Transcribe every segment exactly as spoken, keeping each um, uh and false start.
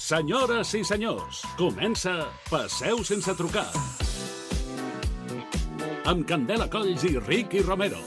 Senyores i senyors, comença Passeu sense trucar. Amb Candela Colls i Ricky Romero.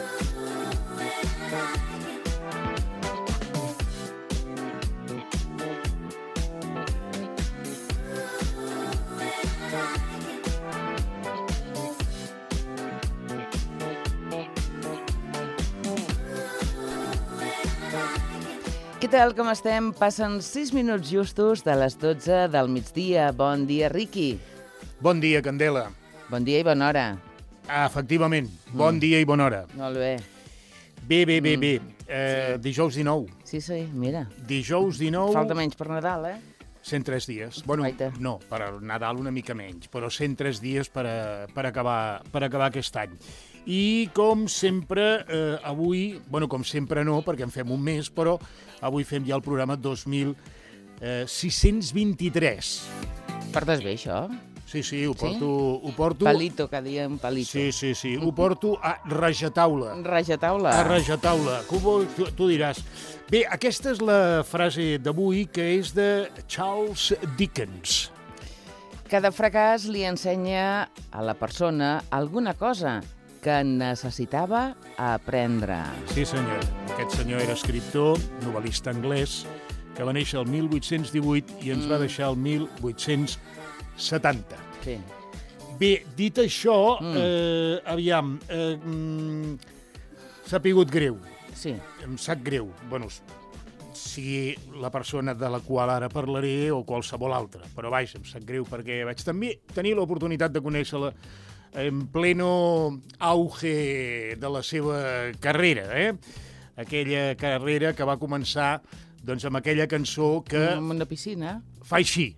Què tal, com estem? Passen sis minuts justos de les dotze del migdia. Bon dia, Riqui. Bon dia, Candela. Bon dia i bona hora. Ah, efectivament, bon mm. dia i bona hora. Molt bé. Bé, bé, bé, Mm. bé. Eh, dijous dinou. Sí, sí, mira. Dijous dinou... Falta menys per Nadal, eh? cent tres dies. Bueno, Guaita. no, per Nadal una mica menys, però cent tres dies per, a, per, acabar, per acabar aquest any. I com sempre, eh, avui, bueno, com sempre no, perquè en fem un mes, però avui fem ja el programa dos mil sis-cents vint-i-tres. Portes bé, això? Sí, sí, ho porto... Sí? Ho porto... Palito, que diem palito. Sí, sí, sí, ho porto a rajataula. Rajataula. A rajataula. Tu, tu diràs. Bé, aquesta és la frase d'avui, que és de Charles Dickens. Cada fracàs li ensenya a la persona alguna cosa que necessitava aprendre. Sí, senyor. Aquest senyor era escriptor, novel·lista anglès, que va néixer el mil vuit-cents divuit i ens mm. va deixar el mil vuit-cents setanta. Sí. Bé, dit això, Mm. eh, aviam, eh, mm, s'ha pigut greu. Sí. Em sap greu. Bueno, sigui la persona de la qual ara parlaré o qualsevol altra. Però vaja, em sap greu perquè vaig també tenir l'oportunitat de conèixer-la en pleno auge de la seva carrera, eh? Aquella carrera que va començar doncs, amb aquella cançó que En una piscina. fa així.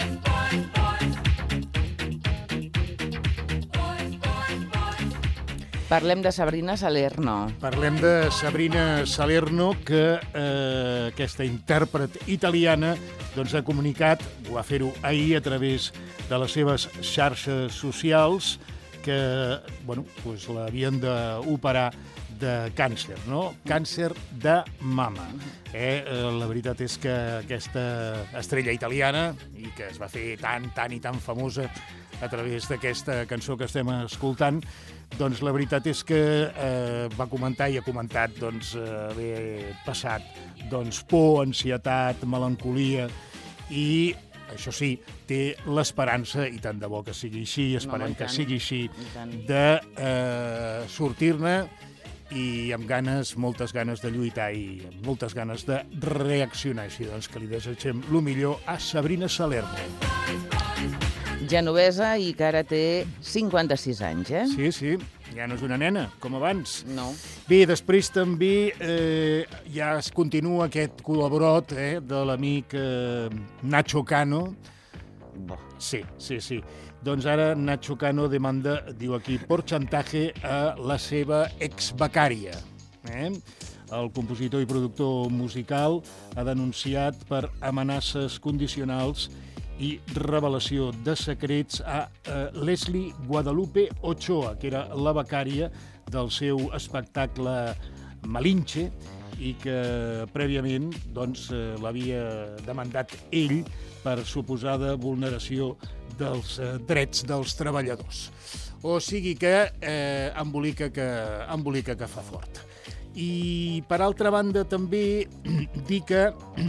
Parlem de Sabrina Salerno. Parlem de Sabrina Salerno, que eh, aquesta intèrpret italiana doncs, ha comunicat, ho va fer-ho ahir a través de les seves xarxes socials, que bueno, doncs l'havien d'operar de càncer, no? Càncer de mama. Eh? La veritat és que aquesta estrella italiana, i que es va fer tan, tan i tan famosa a través d'aquesta cançó que estem escoltant, doncs la veritat és que eh, va comentar i ha comentat doncs, haver passat doncs, por, ansietat, melancolia i, això sí, té l'esperança, i tant de bo que sigui així, esperem no, que sigui així, tant. de eh, sortir-ne i amb ganes, moltes ganes de lluitar i amb moltes ganes de reaccionar. Així doncs que li desitgem el millor a Sabrina Salerno. Genovesa i que ara té cinquanta-sis anys, eh? Sí, sí, ja no és una nena, com abans. No. Bé, després també eh, ja es continua aquest col·laborat eh, de l'amic eh, Nacho Cano. Sí, sí, sí. Doncs ara Nacho Cano demanda, diu aquí, por chantaje a la seva exbecària. Eh? El compositor i productor musical ha denunciat per amenaces condicionals i revelació de secrets a eh, Leslie Guadalupe Ochoa, que era la becària del seu espectacle Malinche i que prèviament doncs, eh, l'havia demandat ell per suposada vulneració dels eh, drets dels treballadors. O sigui que eh, embolica que embolica que fa fort. I per altra banda també dir que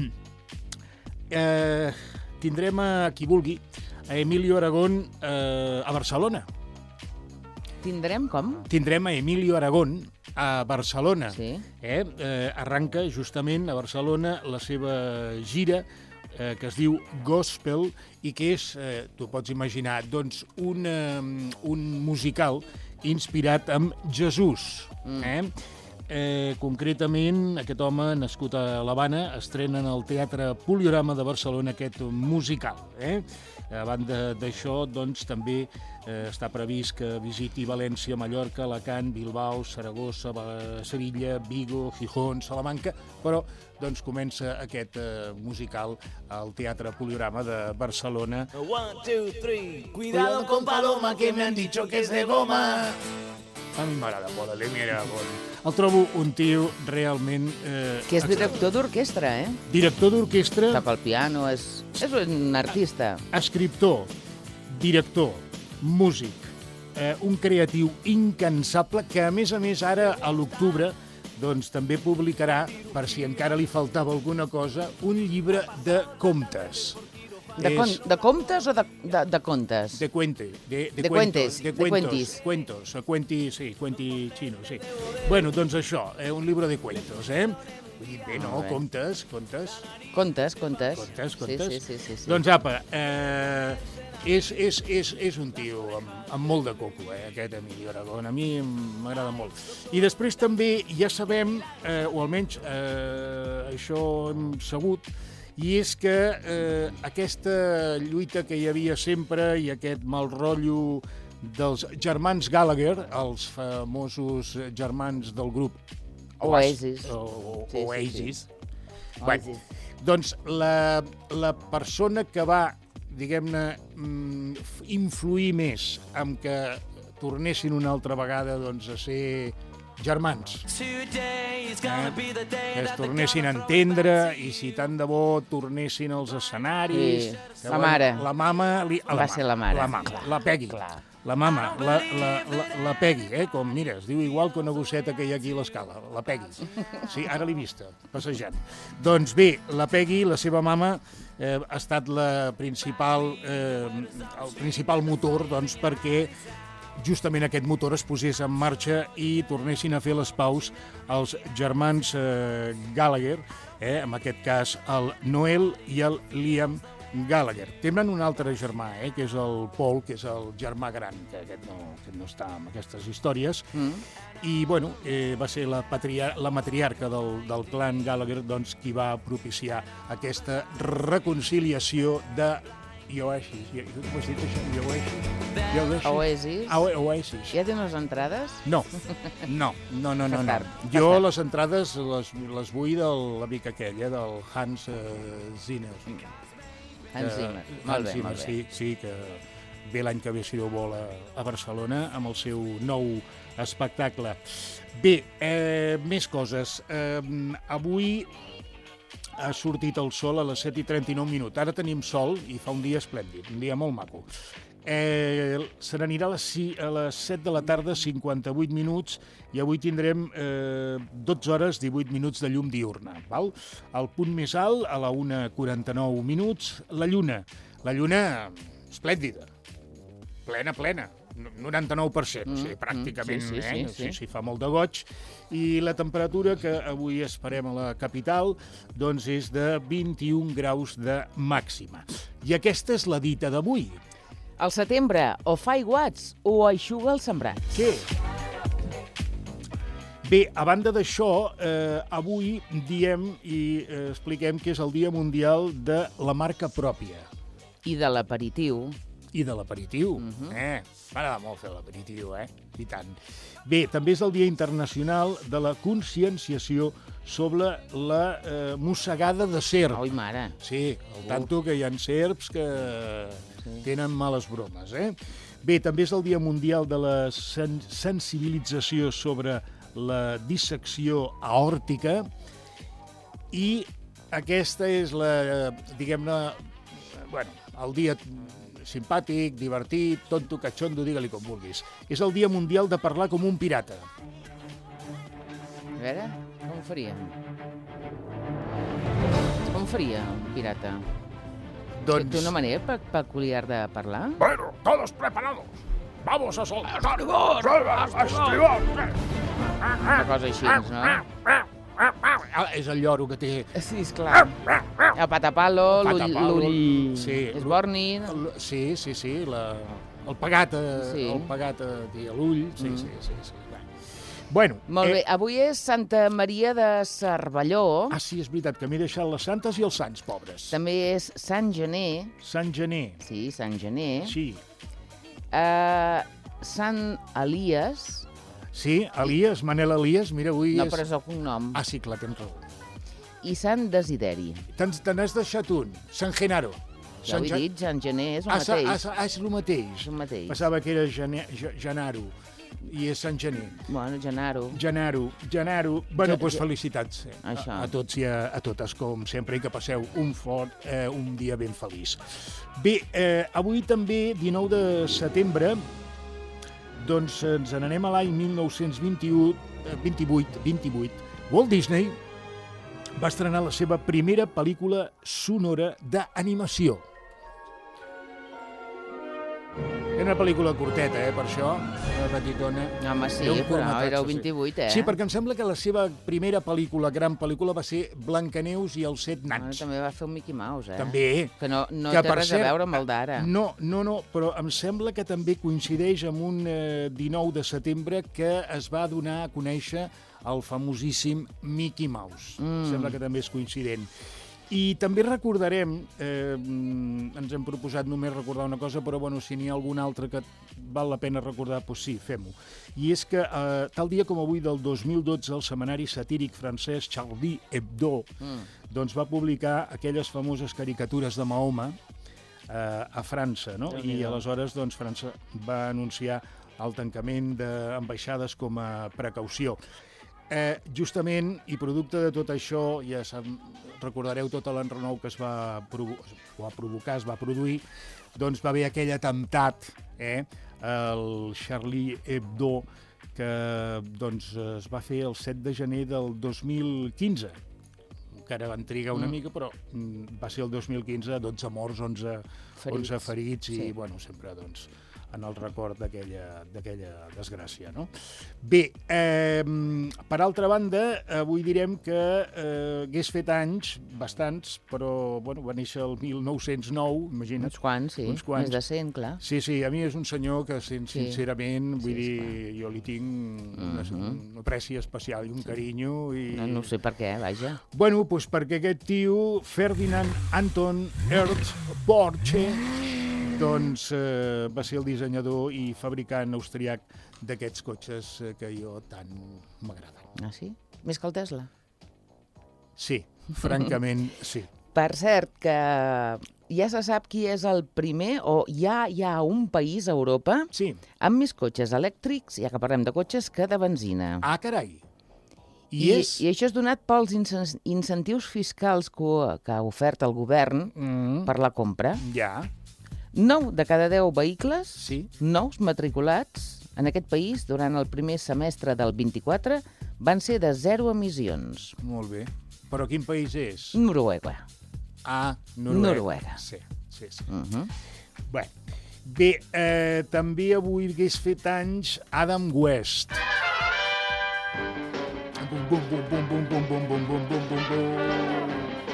eh, tindrem a qui vulgui, a Emilio Aragón eh, a Barcelona. Tindrem com? Tindrem a Emilio Aragón a Barcelona. Sí. Eh? Eh, arranca justament a Barcelona la seva gira eh, que es diu Gospel i que és, eh, tu pots imaginar, doncs un, eh, un musical inspirat en Jesús. Mm. Eh? Eh, concretament, aquest home, nascut a l'Havana, estrena en el Teatre Poliorama de Barcelona aquest musical. Eh? A banda d'això, doncs, també eh, està previst que visiti València, Mallorca, Alacant, Bilbao, Saragossa, Sevilla, Vigo, Gijón, Salamanca, però doncs, comença aquest eh, musical al Teatre Poliorama de Barcelona. One, two, three. Cuidado con Paloma, que me han dicho que es de goma. A mi m'agrada molt, l'Emera Bon. El trobo un tio realment... Eh, Que és director d'orquestra, eh? Director d'orquestra, Toca el piano, és, és un artista. escriptor, director, músic, eh, un creatiu incansable que, a més a més, ara, a l'octubre, doncs també publicarà, per si encara li faltava alguna cosa, un llibre de contes. De, con, És- de comptes o de, de, de contes? De cuente, de, de, De cuentes, cuentos, de de cuentos, cuentis. cuentos, o cuenti, sí, cuenti xino, sí. Bueno, doncs això, eh, un llibre de cuentos, eh? Vull dir, bé, no, Molt bé. contes, contes, Contes, contes. contes, contes. Sí, sí, sí. sí, sí. Doncs apa, eh, és, és, és, és un tio amb, amb molt de coco, eh, aquest Emilio Aragón. A mi m'agrada molt. I després també ja sabem, eh, o almenys eh, això hem sabut, i és que eh, aquesta lluita que hi havia sempre i aquest mal rotllo dels germans Gallagher, els famosos germans del grup Oasis. O, Sí, sí, Oasis. sí. Bueno, Oasis. doncs la, la persona que va, diguem-ne, mm, f- influir més en que tornessin una altra vegada doncs, a ser germans, eh? que es tornessin a entendre i si tant de bo tornessin als escenaris... Sí, que la mare. La mama... Li, Va la, ser la mare. La mama, la Peggy. Clar. La mama, la, la, la, la Peggy, eh? Com, mira, es diu igual que una gosseta que hi ha aquí a l'escala, la Peggy. Sí, ara l'he vista, passejant. Doncs bé, la Peggy, la seva mama, eh, ha estat la principal, eh, el principal motor doncs, perquè justament aquest motor es posés en marxa i tornessin a fer les paus els germans eh, Gallagher, eh, en aquest cas el Noel i el Liam Gallagher. Tenen un altre germà, eh, que és el Paul, que és el germà gran, que aquest no, aquest no està en aquestes històries, Mm. i bueno, eh, va ser la, patria, la matriarca del, del clan Gallagher doncs, qui va propiciar aquesta reconciliació de Oasis. Com has dit això? Oasis? Oasis? Oasis. Ah, Oasis. Ja tens les entrades? No, no, no, no, no. no. Tard, Jo tard. les entrades les, les vull de l'amic aquell, eh, del Hans eh, Zimmer. Hans Que- Zimmer. Hans Molt bé, Zimmer, molt bé. sí, sí, que ve l'any que ve, si Déu vol, a, a Barcelona amb el seu nou espectacle. Bé, eh, més coses. Eh, avui ha sortit el sol a les set i trenta-nou minuts. Ara tenim sol i fa un dia esplèndid, un dia molt maco. Eh, se n'anirà a les, si- a les set de la tarda, cinquanta-vuit minuts, i avui tindrem eh, dotze hores, divuit minuts de llum diurna. Val? El punt més alt, a la una quaranta-nou minuts, la lluna. La lluna, esplèndida, plena, plena, noranta-nou per cent, Mm, sí, pràcticament, mm, sí, sí, eh? sí, sí. sí, fa molt de goig. I la temperatura que avui esperem a la capital doncs és de vint-i-un graus de màxima. I aquesta és la dita d'avui. Al setembre, o fa aiguats o eixuga el sembrat. Què? Bé, a banda d'això, eh, avui diem i eh, expliquem que és el Dia Mundial de la Marca Pròpia I de l'aperitiu. i de l'aperitiu. Mhm. eh? M'agrada molt fer l'aperitiu, eh? I tant. Bé, també és el Dia Internacional de la Conscienciació sobre la eh, mossegada de serp. Oi, mare. Sí, al tanto que hi ha serps que tenen males bromes, eh? Bé, també és el Dia Mundial de la sen sensibilització sobre la dissecció aòrtica i aquesta és la, diguem-ne, bueno, el dia simpàtic, divertit, tonto, catxondo, digue-li com vulguis. És el Dia Mundial de parlar com un pirata. A veure, com ho faríem? Com ho faria un pirata? Doncs... Té una manera pe peculiar de parlar? Bueno, todos preparados. Vamos a soltar. ¡Estribor! ¡Estribor! Una cosa així, no? Ah, és el lloro que té... Sí, esclar. El patapalo, El l'ull... patapalo, l'ull... sí. És borni. El- Sí, sí, sí, la, el pegat, a, Sí. el pegat a, a l'ull, sí, Mm. sí, sí, sí. Va. Bueno, Molt bé, avui és Santa Maria de Cervelló. Ah, sí, és veritat, que m'he deixat les santes i els sants, pobres. També és Sant Gener. Sant Gener, Sí, Sant Gener. sí. Uh, Sant Elies. Sí, Elias, Manel Elias, mira, avui No, és... però és el cognom. Ah, sí, clar, tens raó. I Sant Desideri. Te'n te n'has deixat un, Sant Genaro. Ja ho he Gen- dit, Sant Gener és el Ah, sa- mateix. ah, sa- ah, és el mateix. És el mateix. Passava que era Gene, Ge- Genaro. i és Sant Gener. Bueno, Genaro. Genaro, Genaro. Bueno, Ja- doncs ja- felicitats eh, Això. a, a tots i a, a totes, com sempre, i que passeu un fort, eh, un dia ben feliç. Bé, eh, avui també, dinou de setembre, doncs ens n'anem a l'any mil nou-cents vint-i-u, eh, vint-i-vuit, vint-i-vuit. Walt Disney va estrenar la seva primera pel·lícula sonora d'animació. Era una pel·lícula curteta, eh, per això, una petitona. Home, sí, Era un però curtmetratge, era el sí. vint-i-vuit, eh? Sí, perquè em sembla que la seva primera pel·lícula, gran pel·lícula, va ser Blancaneus i els set Bueno, nans. també va fer un Mickey Mouse, eh? També. Que no, no Que, té per res cert, a veure amb el d'ara. No, no, no, però em sembla que també coincideix amb un eh, dinou de setembre que es va donar a conèixer el famosíssim Mickey Mouse. Mm. Sembla que també és coincident. I també recordarem, eh, ens hem proposat només recordar una cosa, però bueno, si n'hi ha alguna altra que val la pena recordar, doncs sí, fem-ho. I és que eh, tal dia com avui del dos mil dotze el setmanari satíric francès Charlie Hebdo Mm. doncs va publicar aquelles famoses caricatures de Mahoma eh, a França, no? I aleshores doncs, França va anunciar el tancament d'ambaixades com a precaució. Eh, justament, i producte de tot això, ja sap, recordareu tot l'enrenou que es va, provo va provocar, es va produir, doncs va haver aquell atemptat, eh, el Charlie Hebdo, que doncs, es va fer el set de gener del dos mil quinze. Encara van trigar una Mm. mica, però mm, va ser el dos mil quinze, dotze morts, onze ferits, onze ferits i, sí. bueno, sempre, doncs, en el record d'aquella desgràcia, no? Bé, eh, per altra banda, avui direm que eh, hagués fet anys, bastants, però bueno, va néixer el mil nou-cents nou, imagina't. Uns quants, sí. Uns quants. Més de cent, clar. Sí, sí, a mi és un senyor que, sin Sí. sincerament, vull Sí, dir, jo li tinc una, Mhm. una apreci especial i un carinyo. I... No, no sé per què, vaja. Bueno, doncs perquè aquest tio, Ferdinand Anton Ernst Porsche, doncs eh, va ser el dissenyador i fabricant austríac d'aquests cotxes eh, que jo tant m'agraden. Ah, sí? Més que el Tesla. Sí, francament, sí. Per cert, que ja se sap qui és el primer, o ja hi ha un país a Europa Sí. amb més cotxes elèctrics, ja que parlem de cotxes, que de benzina. Ah, carai. I, I, és... I això és donat pels incen- incentius fiscals que, que ha ofert el govern Mm, per la compra. ja, nou de cada deu vehicles sí. nous matriculats en aquest país durant el primer semestre del vint-i-quatre van ser de zero emissions. Molt bé. Però quin país és? Noruega. Ah, Noruega. Noruega. Sí, sí, sí. Uh -huh. Bé, bé eh, també avui hagués fet anys Adam West. Bum, bum, bum, bum, bum, bum, bum, bum, bum, bum, bum, bum.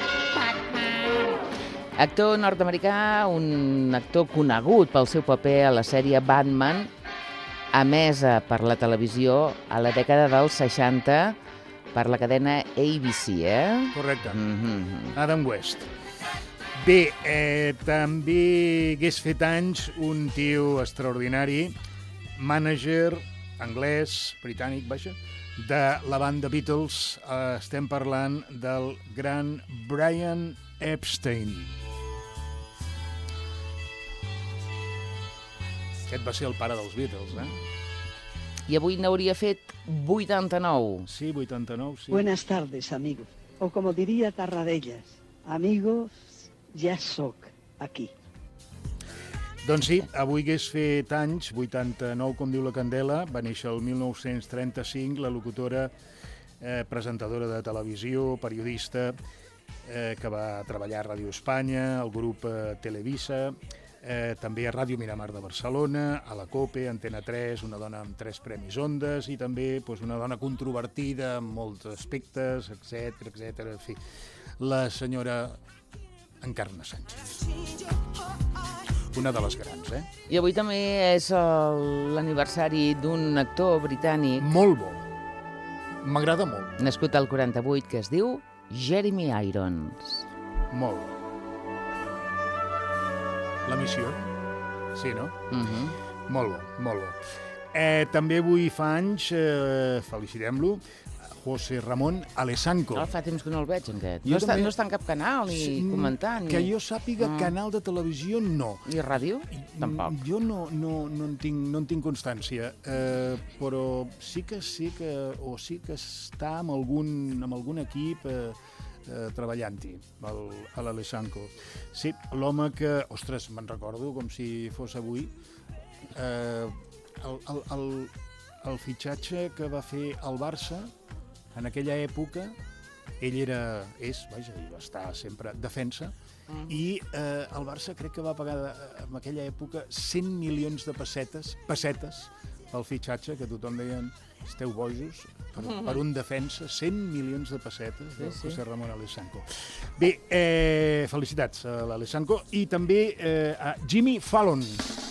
Actor nord-americà, un actor conegut pel seu paper a la sèrie Batman, emesa per la televisió a la dècada dels seixanta per la cadena A B C, eh? Correcte. Mm-hmm. Adam West. Bé, eh, també hagués fet anys un tio extraordinari, mànager anglès, britànic, vaja, de la banda Beatles. Eh, estem parlant del gran Brian Epstein. Aquest va ser el pare dels Beatles, eh? I avui n'hauria fet vuitanta-nou. Sí, vuitanta-nou, sí. Buenas tardes, amigos. O como diría Tarradellas, amigos, ja sóc aquí. Doncs sí, avui hagués fet anys, vuitanta-nou, com diu la Candela, va néixer el mil nou-cents trenta-cinc, la locutora, eh, presentadora de televisió, periodista, eh, que va treballar a Ràdio Espanya, al grup eh, Televisa, eh, també a Ràdio Miramar de Barcelona, a la COPE, Antena tres, una dona amb tres premis Ondas, i també doncs, una dona controvertida en molts aspectes, etcètera, etcètera. En fi, la senyora Encarna Sánchez. Una de les grans, eh? I avui també és el- l'aniversari d'un actor britànic Molt bo. M'agrada molt. nascut al quaranta-vuit que es diu Jeremy Irons. Molt bo. La missió? Sí, no? Uh-huh. Molt bo, molt bo. Eh, també avui fa anys, eh, felicitem-lo, José Ramón Alessanco. Oh, fa temps que no el veig, aquest. Jo No està, també- no està en cap canal, ni Sí, comentant, Que ni... jo sàpiga, Ah. canal de televisió no. Ni ràdio? Tampoc. Jo no, no, no, en tinc, no en tinc constància, eh, però sí que sí que, o sí que està amb algun, amb algun equip eh, eh, treballant-hi, el, a l'Alessanco. Sí, l'home que, ostres, me'n recordo com si fos avui, eh, el, el, el, el fitxatge que va fer el Barça en aquella època, ell era, és, vaja, i va estar sempre defensa, mm. i eh, el Barça crec que va pagar eh, en aquella època cent milions de pessetes, pessetes pel fitxatge, que tothom deien, esteu bojos, per, mm. per un defensa, cent milions de pessetes de sí, José sí. Ramón Alessanco. Bé, eh, felicitats a l'Alessanco i també eh, a Jimmy Fallon.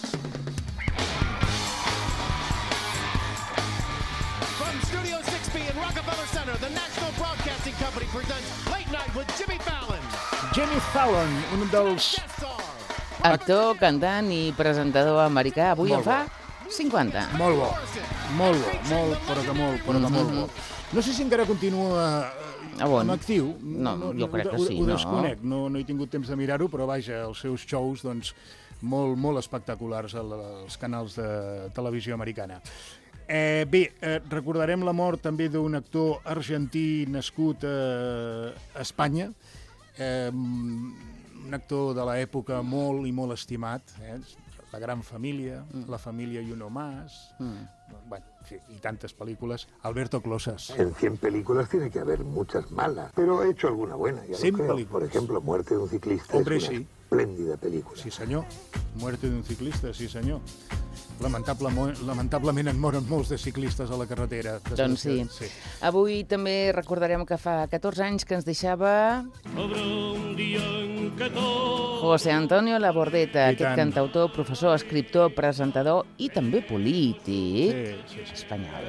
The National Broadcasting Company presents Late Night with Jimmy Fallon. Jimmy Fallon, un dels... Actor, cantant i presentador americà. Avui Molt en fa cinquanta. Molt bo, molt bo, molt, però que molt, però que Mm-hmm. molt bo. No sé si encara continua eh, On? en actiu. No, jo crec que ho, sí, ho no? desconec, no, no he tingut temps de mirar-ho, però vaja, els seus shows, doncs, molt, molt espectaculars als canals de televisió americana. Eh, bé, eh, recordarem la mort també d'un actor argentí nascut a Espanya, eh, un actor de l'època molt i molt estimat, eh, La gran família, mm. La família y uno más, mm. bueno, y tantas películas. Alberto Closas. En cien películas tiene que haber muchas malas, pero he hecho alguna buena, ya cien lo creo. películas. Por ejemplo, Muerte de un ciclista Hombre, es una sí. espléndida película. Sí, senyor. Muerte d'un ciclista, sí, senyor. Lamentablement, lamentablement en moren molts de ciclistes a la carretera. Doncs sí. sí. Avui també recordarem que fa catorze anys que ens deixava José Antonio Labordeta, I aquest tant. cantautor, professor, escriptor, presentador i també polític Sí, sí, sí. espanyol.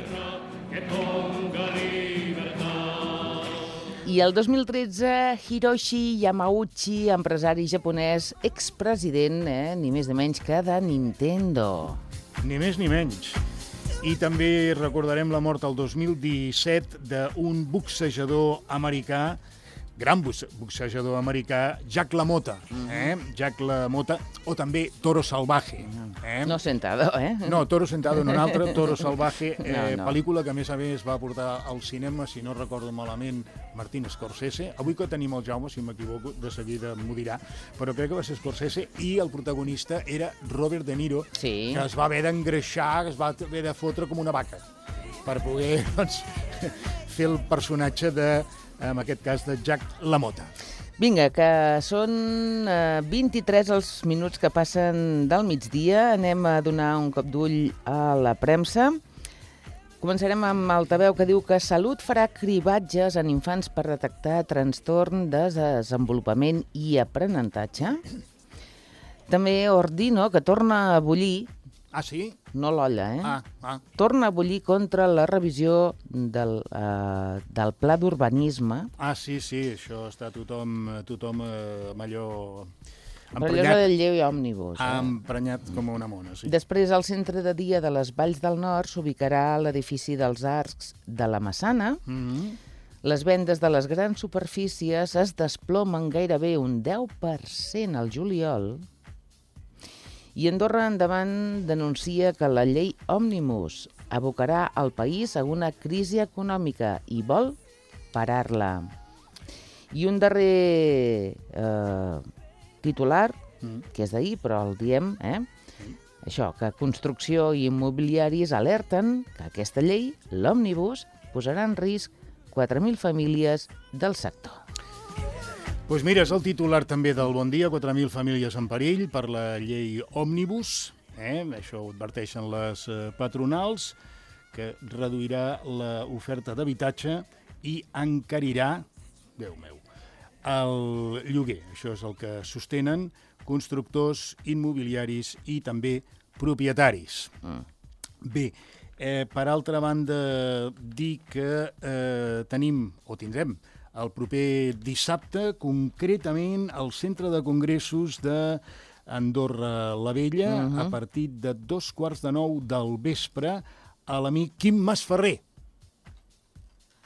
I el dos mil tretze, Hiroshi Yamauchi, empresari japonès, expresident, eh, ni més ni menys que de Nintendo. Ni més ni menys. I també recordarem la mort el dos mil disset d'un boxejador americà, gran boxejador americà, Jack LaMotta, eh? Jack LaMotta, o també Toro Salvaje. Eh? No sentado, eh? No, Toro Sentado en un altre, Toro Salvaje, eh, No, no. pel·lícula que a més a més va portar al cinema, si no recordo malament, Martin Scorsese. Avui que tenim el Jaume, si m'equivoco, de seguida m'ho dirà, però crec que va ser Scorsese i el protagonista era Robert De Niro, Sí. que es va haver d'engreixar, que es va haver de fotre com una vaca per poder doncs, fer el personatge de, en aquest cas, de Jack LaMotta. Vinga, que són eh, vint-i-tres els minuts que passen del migdia. Anem a donar un cop d'ull a la premsa. Començarem amb Altaveu, que diu que Salut farà cribatges en infants per detectar trastorn de desenvolupament i aprenentatge. També Ordino, que torna a bullir, Ah, sí? no l'olla, eh? Ah, ah. Torna a bullir contra la revisió del, eh, del pla d'urbanisme. Ah, sí, sí, això està tothom, tothom eh, amb allò Però allò és del lleu i òmnibus. ha Eh? emprenyat com una mona, sí. Després, al centre de dia de les Valls del Nord s'ubicarà l'edifici dels Arcs de la Massana. Mm-hmm. Les vendes de les grans superfícies es desplomen gairebé un deu per cent al juliol. I Andorra Endavant denuncia que la llei Òmnibus abocarà el país a una crisi econòmica i vol parar-la. I un darrer eh, titular, que és d'ahir, però el diem, eh? Això, que construcció i immobiliaris alerten que aquesta llei, l'Òmnibus, posarà en risc quatre mil famílies del sector. Doncs pues mira, és el titular també del Bon Dia, quatre mil famílies en perill per la llei Òmnibus. Eh? Això ho adverteixen les eh, patronals, que reduirà l'oferta d'habitatge i encarirà, Déu meu, el lloguer. Això és el que sostenen constructors immobiliaris i també propietaris. Mm. Bé, eh, per altra banda, dir que eh, tenim, o tindrem, el proper dissabte, concretament al Centre de Congressos d'Andorra la Vella, uh-huh. a partir de dos quarts de nou del vespre, a l'amic Quim Masferrer.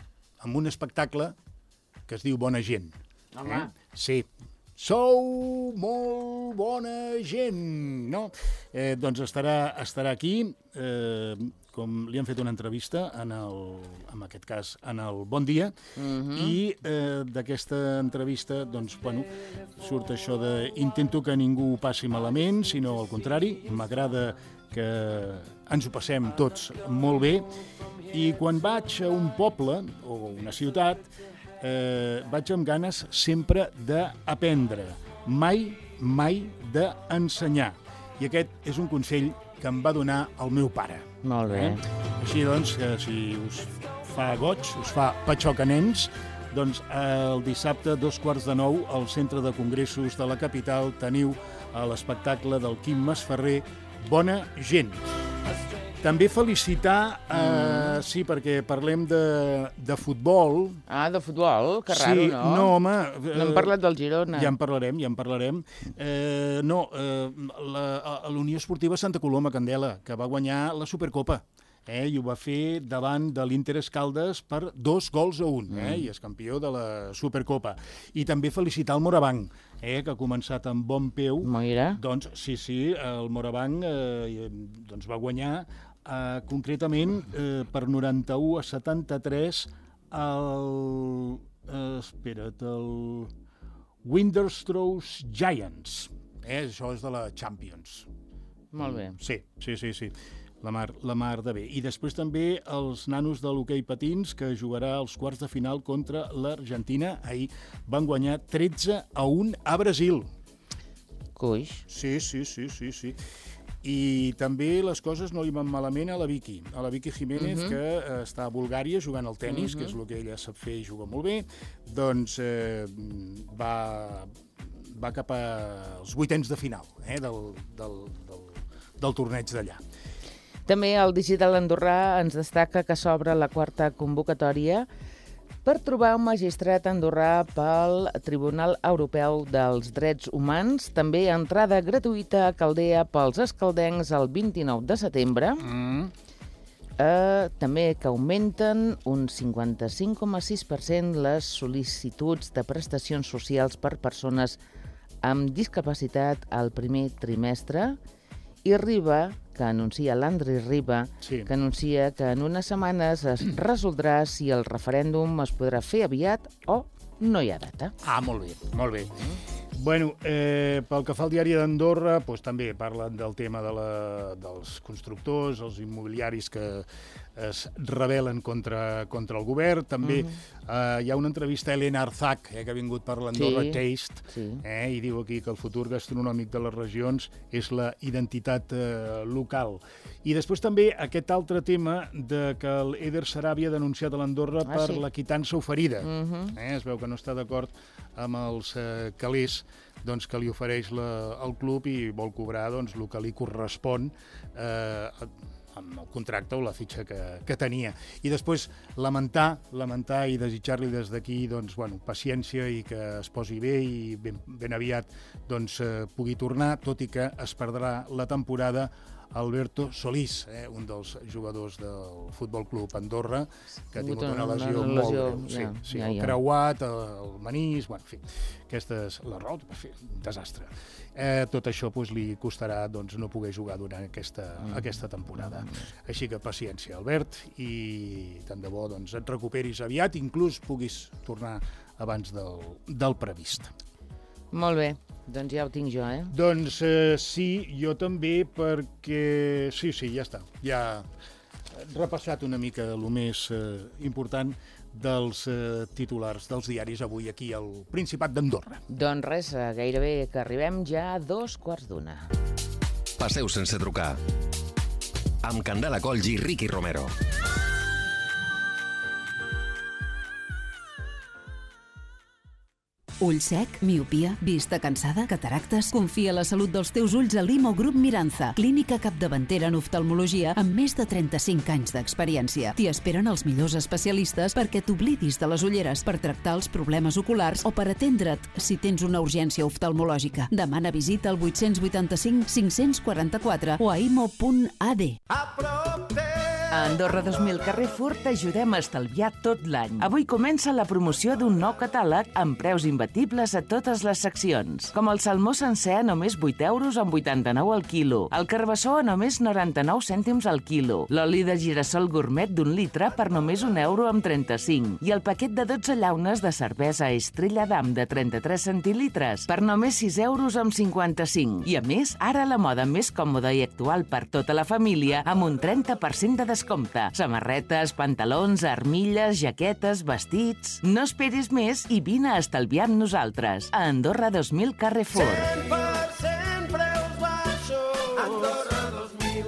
amb un espectacle que es diu Bona Gent. Home. Eh? Sí. Sou molt bona gent, no? Eh, doncs estarà, estarà aquí, eh, com li han fet una entrevista, en, el, en aquest cas, en el Bon Dia, uh-huh. i eh, d'aquesta entrevista, doncs, bueno, surt això de intento que ningú ho passi malament, sinó al contrari, m'agrada que ens ho passem tots molt bé, i quan vaig a un poble o una ciutat, Eh, vaig amb ganes sempre d'aprendre, mai, mai d'ensenyar. I aquest és un consell que em va donar el meu pare. Molt bé. Eh? Així doncs, que si us fa goig, us fa patxoc a nens, doncs el dissabte, dos quarts de nou, al Centre de Congressos de la capital, teniu l'espectacle del Quim Masferrer, Bona Gent. També felicitar, eh, mm. sí, perquè parlem de, de futbol. Ah, de futbol? Que raro, sí, no? No, home... Eh, no hem parlat del Girona. Ja en parlarem, ja en parlarem. Eh, no, eh, la, la Unió Esportiva Santa Coloma Candela, que va guanyar la Supercopa. Eh, i ho va fer davant de l'Inter Escaldes per dos gols a un, eh, mm. i és campió de la Supercopa. I també felicitar el Morabanc, eh, que ha començat amb bon peu. Mira. Doncs sí, sí, el Morabanc eh, doncs va guanyar eh, concretament eh, per noranta-u a setanta-tres el... Eh, espera't, el Winterthur Giants. Eh, això és de la Champions. Molt bé. Sí, sí, sí, sí. La mar, la mar de bé. I després també els nanos de l'hoquei patins, que jugarà als quarts de final contra l'Argentina. Ahir van guanyar tretze a un a Brasil. Cuix. Sí, sí, sí, sí, sí. I també les coses no li van malament a la Vicky, a la Vicky Jiménez, uh-huh. que eh, està a Bulgària jugant al tennis, uh-huh. que és el que ella sap fer i juga molt bé. Doncs eh, va, va cap als vuitens de final eh, del, del, del, del torneig d'allà. També el Digital Andorrà ens destaca que s'obre la quarta convocatòria per trobar un magistrat andorrà pel Tribunal Europeu dels Drets Humans. També entrada gratuïta a Caldea pels escaldencs el vint-i-nou de setembre. Mm. Eh, també que augmenten un cinquanta-cinc coma sis per cent les sol·licituds de prestacions socials per persones amb discapacitat al primer trimestre. I Riba, que anuncia l'Andri Riba, sí. que anuncia que en unes setmanes es resoldrà si el referèndum es podrà fer aviat o no hi ha data. Ah, molt bé, molt bé. Bueno, eh, pel que fa al diari d'Andorra, doncs, també parlen del tema de la, dels constructors, els immobiliaris que es rebel·len contra, contra el govern. També uh-huh. eh, hi ha una entrevista a Helena Arzak, eh, que ha vingut per l'Andorra sí. Taste, sí. eh, i diu aquí que el futur gastronòmic de les regions és la identitat eh, local. I després també aquest altre tema de que l'Eder Sarabia ha denunciat a l'Andorra ah, per sí. la quitança oferida. Uh-huh. eh, es veu que no està d'acord amb els eh, calés doncs, que li ofereix la, el club i vol cobrar doncs, el que li correspon eh, amb el contracte o la fitxa que, que tenia. I després lamentar, lamentar i desitjar-li des d'aquí doncs, bueno, paciència i que es posi bé i ben, ben aviat doncs, eh, pugui tornar, tot i que es perdrà la temporada Alberto Solís, eh, un dels jugadors del Futbol Club Andorra, que ha tingut una lesió, una lesió molt greu. Sí, ja, sí, ja, ja. El creuat, el manís, bueno, en fi, aquesta és la raó, en fi, un desastre. Eh, tot això doncs, li costarà doncs, no poder jugar durant aquesta, mm. aquesta temporada. Així que paciència, Albert, i tant de bo doncs, et recuperis aviat, inclús puguis tornar abans del, del previst. Molt bé, doncs ja ho tinc jo, eh? Doncs eh, sí, jo també, perquè... Sí, sí, ja està. Ja he repassat una mica el més eh, important dels eh, titulars dels diaris avui aquí al Principat d'Andorra. Doncs res, gairebé que arribem ja a dos quarts d'una. Passeu sense trucar. Amb Candela Colls i Ricky Romero. Ull sec, miopia, vista cansada, cataractes... Confia la salut dels teus ulls a Limo Grup Miranza, clínica capdavantera en oftalmologia amb més de trenta-cinc anys d'experiència. T'hi esperen els millors especialistes perquè t'oblidis de les ulleres, per tractar els problemes oculars o per atendre't si tens una urgència oftalmològica. Demana visita al vuit vuit cinc cinc cinc quatre quatre o a imo punt a d. A Andorra dos mil Carrefour t'ajudem a estalviar tot l'any. Avui comença la promoció d'un nou catàleg amb preus imbatibles a totes les seccions. Com el salmó sencer a només vuit euros amb vuitanta-nou al quilo, el carbassó a només noranta-nou cèntims al quilo, l'oli de girassol gourmet d'un litre per només un euro amb trenta-cinc i el paquet de dotze llaunes de cervesa Estrella Damm de trenta-tres centilitres per només sis euros amb cinquanta-cinc. I a més, ara la moda més còmoda i actual per tota la família amb un trenta per cent de descompte. Samarretes, pantalons, armilles, jaquetes, vestits... No esperis més i vine a estalviar amb nosaltres. A Andorra dos mil Carrefour. cent per cent preus baixos. Andorra dos mil.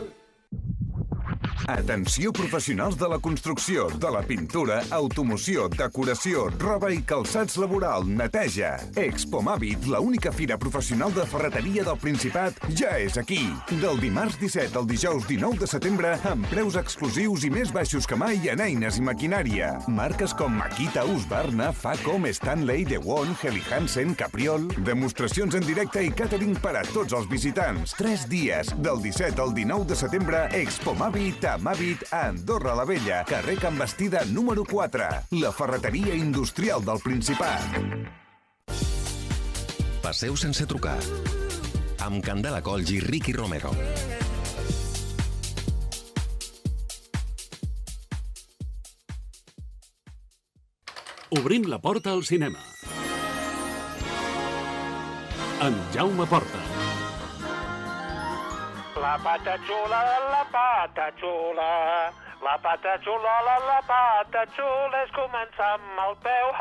Atenció professionals de la construcció, de la pintura, automoció, decoració, roba i calçats laboral, neteja. Expo Màbit, la única fira professional de ferreteria del Principat, ja és aquí. Del dimarts disset al dijous dinou de setembre, amb preus exclusius i més baixos que mai en eines i maquinària. Marques com Makita, Husqvarna, Facom, Stanley, DeWalt, Helly Hansen, Capriol... Demostracions en directe i càtering per a tots els visitants. Tres dies, del disset al dinou de setembre, Expo Màbit a Màbit a Andorra la Vella, carrer Can Bastida número quatre. La ferreteria industrial del Principat. Passeu sense trucar. Amb Candela Colls i Ricky Romero. Obrim la porta al cinema. Amb Jaume Porta. La pata xula, la pata xula, la pata xula, la, la pata xula és començar amb el peu.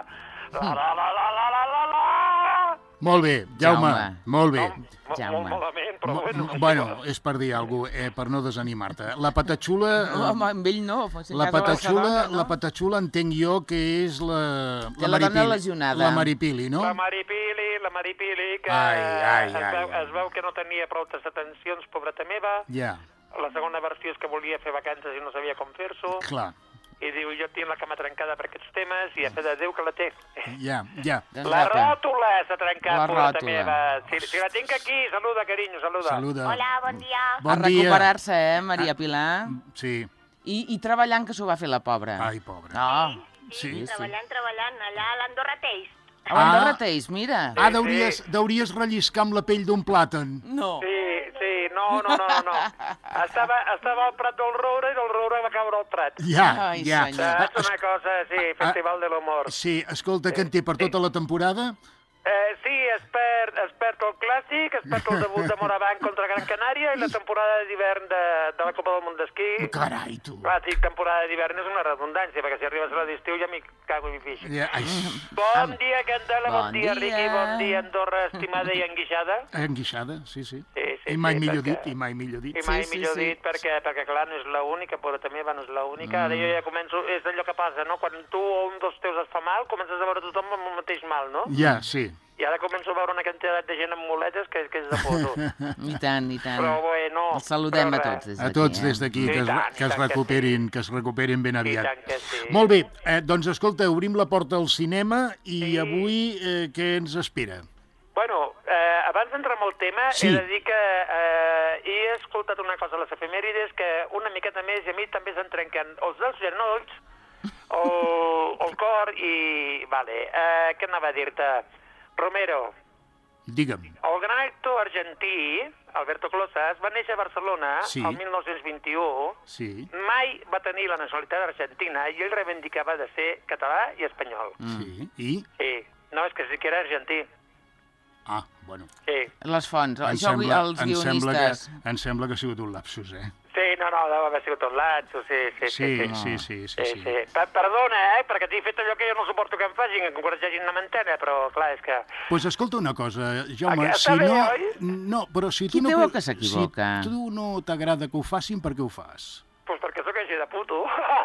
La, la, la, la, la, la, la, la. Molt bé, Jaume, Jaume. molt bé. No, molt malament, però bueno. Bueno, és per dir alguna cosa, eh, per no desanimar-te. La patatxula... No, home, amb ell no. Fos en La cas de patatxula, Barcelona, no? la patatxula entenc jo que és la... Que la dona Maripili- lesionada. La Maripili, no? La Maripili, la Maripili, que Ai, ai, es, ai, veu, ai. es veu que no tenia prou atencions, pobreta meva. Ja, La segona versió és que volia fer vacances i no sabia com fer-s'ho. clar. I diu, jo tinc la cama trencada per aquests temes i a fe de Déu que la té. Ja, ja. La ròtula s'ha trencat, La pobreta ròtula. meva. Si, si la tinc aquí, saluda, carinyo, saluda. Saluda. Hola, bon dia. Bon a dia. recuperar-se, eh, Maria Pilar? Sí. I, I treballant, que s'ho va fer la pobra. Ai, pobra. No. Sí, Sí, treballant, treballant, allà a l'Andorra Taste. A l'Andorra Taste, mira. Ah, deuries, deuries relliscar amb la pell d'un plàtan. No. Sí, sí, no, no, no, no. no. Estava, estava al Prat del Roure i del Roure va caure al Prat. Ja, Ai, ja. senyor. Saps una cosa? Sí, Festival de l'Humor. Sí, escolta, que en té per tota la temporada? Eh, sí, es perd, es perd el Clàssic, es perd el debut de Moraván contra Gran Canària i la temporada d'hivern de, de la Copa del Món d'Esquí. Carai, tu. Clar, dic temporada d'hivern és una redundància, perquè si arribes a la d'estiu ja m'hi cago i pix. Ja, ai, Bon dia, Candela, bon, Bon dia, dia. Riqui, bon dia, Andorra, estimada i enguixada. enguixada, sí, sí. Sí, sí, I mai sí, millor perquè- dit, i mai millor dit. I mai Sí, sí, millor sí. dit, perquè, perquè clar, no és l'única, però també va, no és l'única. Ara jo ja començo, és allò que passa, no? Quan tu o un dels teus es fa mal, comences a veure tothom amb el mateix mal, no? Ja, sí. I ara començo a veure una quantitat de gent amb muletes que, que és de foto. I tant, i tant. Però bueno... Els saludem però a res. tots des A d'aquí. tots eh? des d'aquí, Sí, que, es, tant, que es tant que recuperin, que es recuperin ben I aviat. tant que sí. Molt bé, eh, doncs escolta, obrim la porta al cinema i Sí. avui eh, què ens espera? Bueno, eh, abans d'entrar en el tema, Sí. he de dir que eh, he escoltat una cosa a les efemèrides que una miqueta més i a mi també se'n trenquen els dels genolls, el, el cor i... Vale, eh, què anava a dir-te? Romero, Digue'm. el gran actor argentí, Alberto Closas, va néixer a Barcelona Sí. el mil nou-cents vint-i-u. Sí. Mai va tenir la nacionalitat argentina i ell reivindicava de ser català i espanyol. Sí. I? Sí, no, és que sí que era argentí. Ah, bueno. Sí. Les fonts, Em això sembla, els em sembla, que, guionistes. em sembla que ha sigut un lapsus, eh? Sí, no, no, deu haver sigut tot l'atxo, sí, sí, sí. Sí, sí, sí, sí, sí, sí, sí. sí. Per Perdona, eh, perquè t'he fet allò que jo no suporto que em facin, que encoratgin una mantena, però clar, és que... Pues escolta una cosa, Jaume, Està si bé, no... oi? No, però si Qui tu no... diu que s'equivoca? Si tu no t'agrada que ho facin, per què ho fas? Pues perquè sóc així de puto.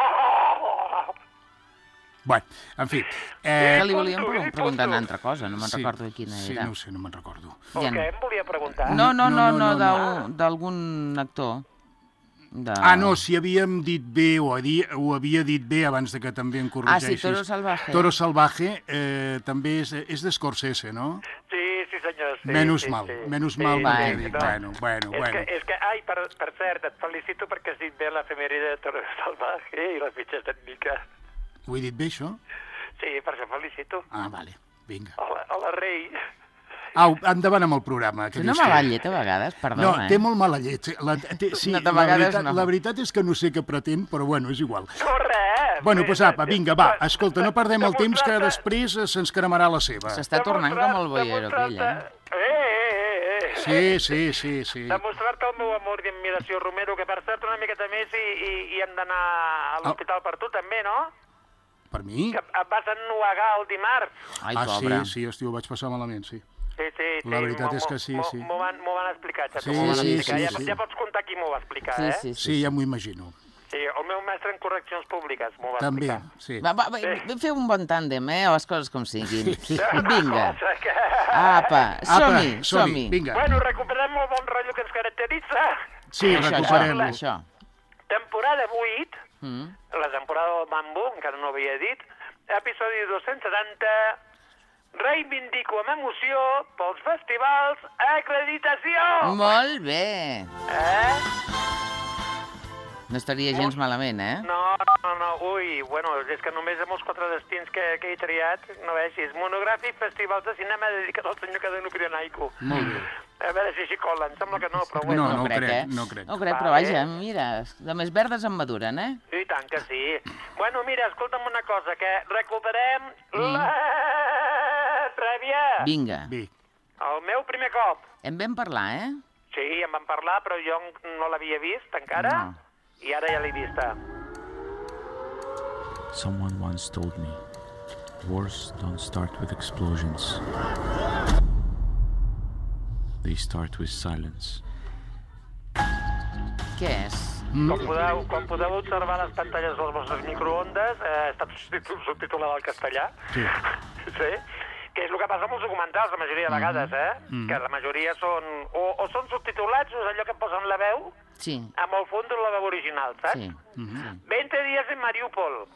Bueno, en fi... Eh, Eh, que li volíem punto, pre- i preguntar una punto. altra cosa, no me'n sí, recordo quina sí, era. no ho sé, no me'n recordo. O Ja què em volia preguntar? No, no, No, no, no, no, no, d'al- d'algun actor. De... Ah, no, si havíem dit bé, o, di, ho havia dit bé abans de que també em Ah, corregeixis. sí, Toro Salvaje. Toro Salvaje eh, també és, és d'Scorsese, no? Sí, sí, senyor, Menys mal, menys mal, perquè sí, dic, no. bueno, bueno, és bueno. Que, és que, ai, per, per cert, et felicito perquè has dit bé l'efemèride de Torres Salvaje i la fitxa tècnica. Ho he dit bé, això? Sí, per això felicito. Ah, vale, vinga. Hola, hola rei. Au, endavant amb el programa. Té una mala llet a vegades, perdona, no, eh? té molt mala llet. La, té, sí, No, de la, vegades veritat, no. la veritat és que no sé què pretén, però bueno, és igual. No, res. Bueno, doncs apa, vinga, va, escolta, no perdem el temps que després se'ns cremarà la seva. S'està tornant com el boiero, aquell, eh? Eh, eh, eh. Sí, sí, sí, sí. Demostrar-te el meu amor i admiració, Romero, que per cert una miqueta més i, i, i hem d'anar a l'hospital per tu, també, no? Per mi? Que et vas ennuegar el dimarts. Ai, ah, pobre. sí, sí, hòstia, ho vaig passar malament, sí. Sí, sí, sí. La veritat és que sí, sí. M'ho van, van explicar, xato, Sí, m'ho van sí, explicar. sí, ja, sí. ja pots contar qui m'ho va explicar, Sí, eh? sí, sí. Sí, ja m'ho imagino. Sí, el meu mestre en correccions públiques m'ho va També, explicar. sí. Va, va, va, Sí. feu un bon tàndem, eh? O les coses com siguin. Vinga. Cosa que... Apa, som-hi, Apa, som-hi. vinga. Bueno, recuperem el bon rotllo que ens caracteritza. Sí, Això, recuperem-lo. això. Temporada vuit, Mm. la temporada del Mambo, encara no ho havia dit, episodi dos-cents setanta, reivindico amb emoció pels festivals acreditació. Molt bé. Eh? No estaria gens malament, eh? No, no, no, ui, bueno, és que només amb els quatre destins que, que he triat, no vegis, monogràfic, festivals de cinema dedicat al senyor Cadeno Pirenaico. Molt bé. A veure si així cola, em sembla que no, però No, bueno. no ho crec, crec, eh? no ho crec. No ho crec, però Vale. vaja, mira, de més verdes en maduren, eh? I tant que sí. Bueno, mira, escolta'm una cosa, que recuperem Mm. la prèvia. Vinga. Bé. El meu primer cop. En vam parlar, eh? Sí, en vam parlar, però jo no l'havia vist encara, No. i ara ja l'he vista. Someone once told me, wars don't start with explosions. They start with silence. Què és? Mm. Com, podeu, com podeu observar a les pantalles dels vostres microondes, eh, està subtitulada al castellà. Sí. Sí. Que és el que passa amb els documentals, la majoria de vegades, eh? Mm. Que la majoria són... O, o són subtitulats, o és allò que posen la veu, Sí, amb el fons de la veu original, saps? sí. Mhm. veinte días en Mariupol.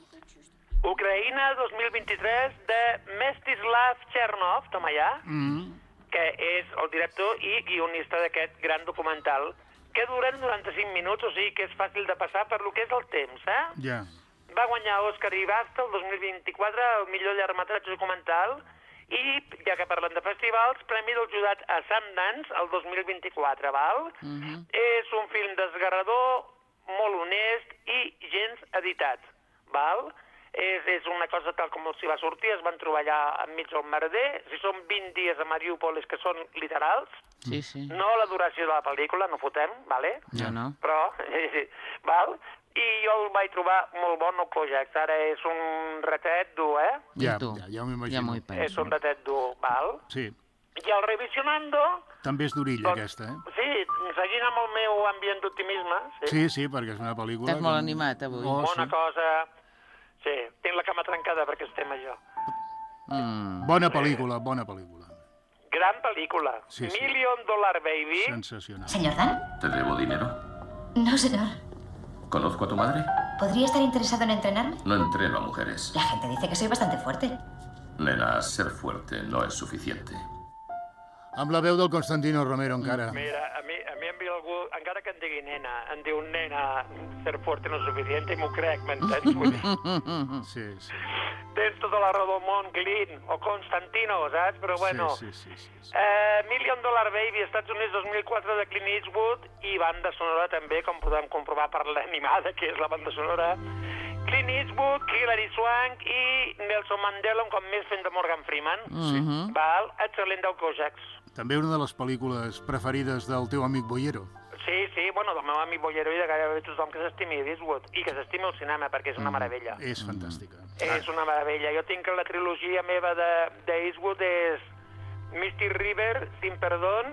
Ucraïna dos mil vint-i-tres de Mstislav Chernov, toma ja, Mm. que és el director i guionista d'aquest gran documental, que dura noranta-cinc minuts, o sigui que és fàcil de passar per lo que és el temps, eh? Ja. Va guanyar Òscar i BAFTA el dos mil vint-i-quatre, el millor llargmetratge documental, i, ja que parlem de festivals, Premi del Jurat a Sundance el dos mil vint-i-quatre, val? Mhm. És un film desgarrador, molt honest i gens editat, val? És, és una cosa tal com els hi va sortir, es van trobar allà enmig del merder, si són vint dies a Mariupol és que són literals, Sí, sí. no la duració de la pel·lícula, no fotem, vale? No, no. Però, val? I jo el vaig trobar molt bon, el Kojak. Ara és un retet dur, eh? Ja, I tu? ja, ja m'ho imagino. Ja m'ho hi És penso. un retet dur, val? Sí. I el Revisionando, També és d'orilla, aquesta, eh? sí, seguint amb el meu ambient d'optimisme, sí, Sí, sí, perquè és una pel·lícula... Estàs molt com- animat, avui. Oh, bona sí. cosa... Sí, tinc la cama trencada perquè estem allò. Mm. Bona pel·lícula, bona pel·lícula. Gran pel·lícula. Sí, sí. Million Dollar Baby. Sensacional. Señor Dan. ¿Te debo dinero? No, señor. ¿Conozco a tu madre? ¿Podría estar interesado en entrenarme? No entreno a mujeres. La gente dice que soy bastante fuerte. Nena, ser fuerte no es suficiente. Amb la veu del Constantino Romero, encara. Mira, a mi, a mi em ve algú, encara que em digui nena, em diu nena, ser fuerte no és suficient, i m'ho crec, m'entens? Vull dir, Sí, sí. tens tota la raó del món, Glyn, o Constantino, saps? Però bueno... Sí, sí, sí, sí, sí. Eh, Million Dollar Baby, Estats Units dos mil quatre de Clint Eastwood, i banda sonora també, com podem comprovar per l'animada, que és la banda sonora. Clint Eastwood, Hilary Swank i Nelson Mandela, un cop més fent de Morgan Freeman. Mhm. Val? Excel·lent del Kojaks. També una de les pel·lícules preferides del teu amic Boyero. Sí, sí, bueno, del meu amic Bollero i de gairebé tothom que s'estimi Eastwood i que s'estimi el cinema, perquè és una meravella. És fantàstica. És una meravella. Jo tinc la trilogia meva de, de Eastwood és Misty River, Sin Perdón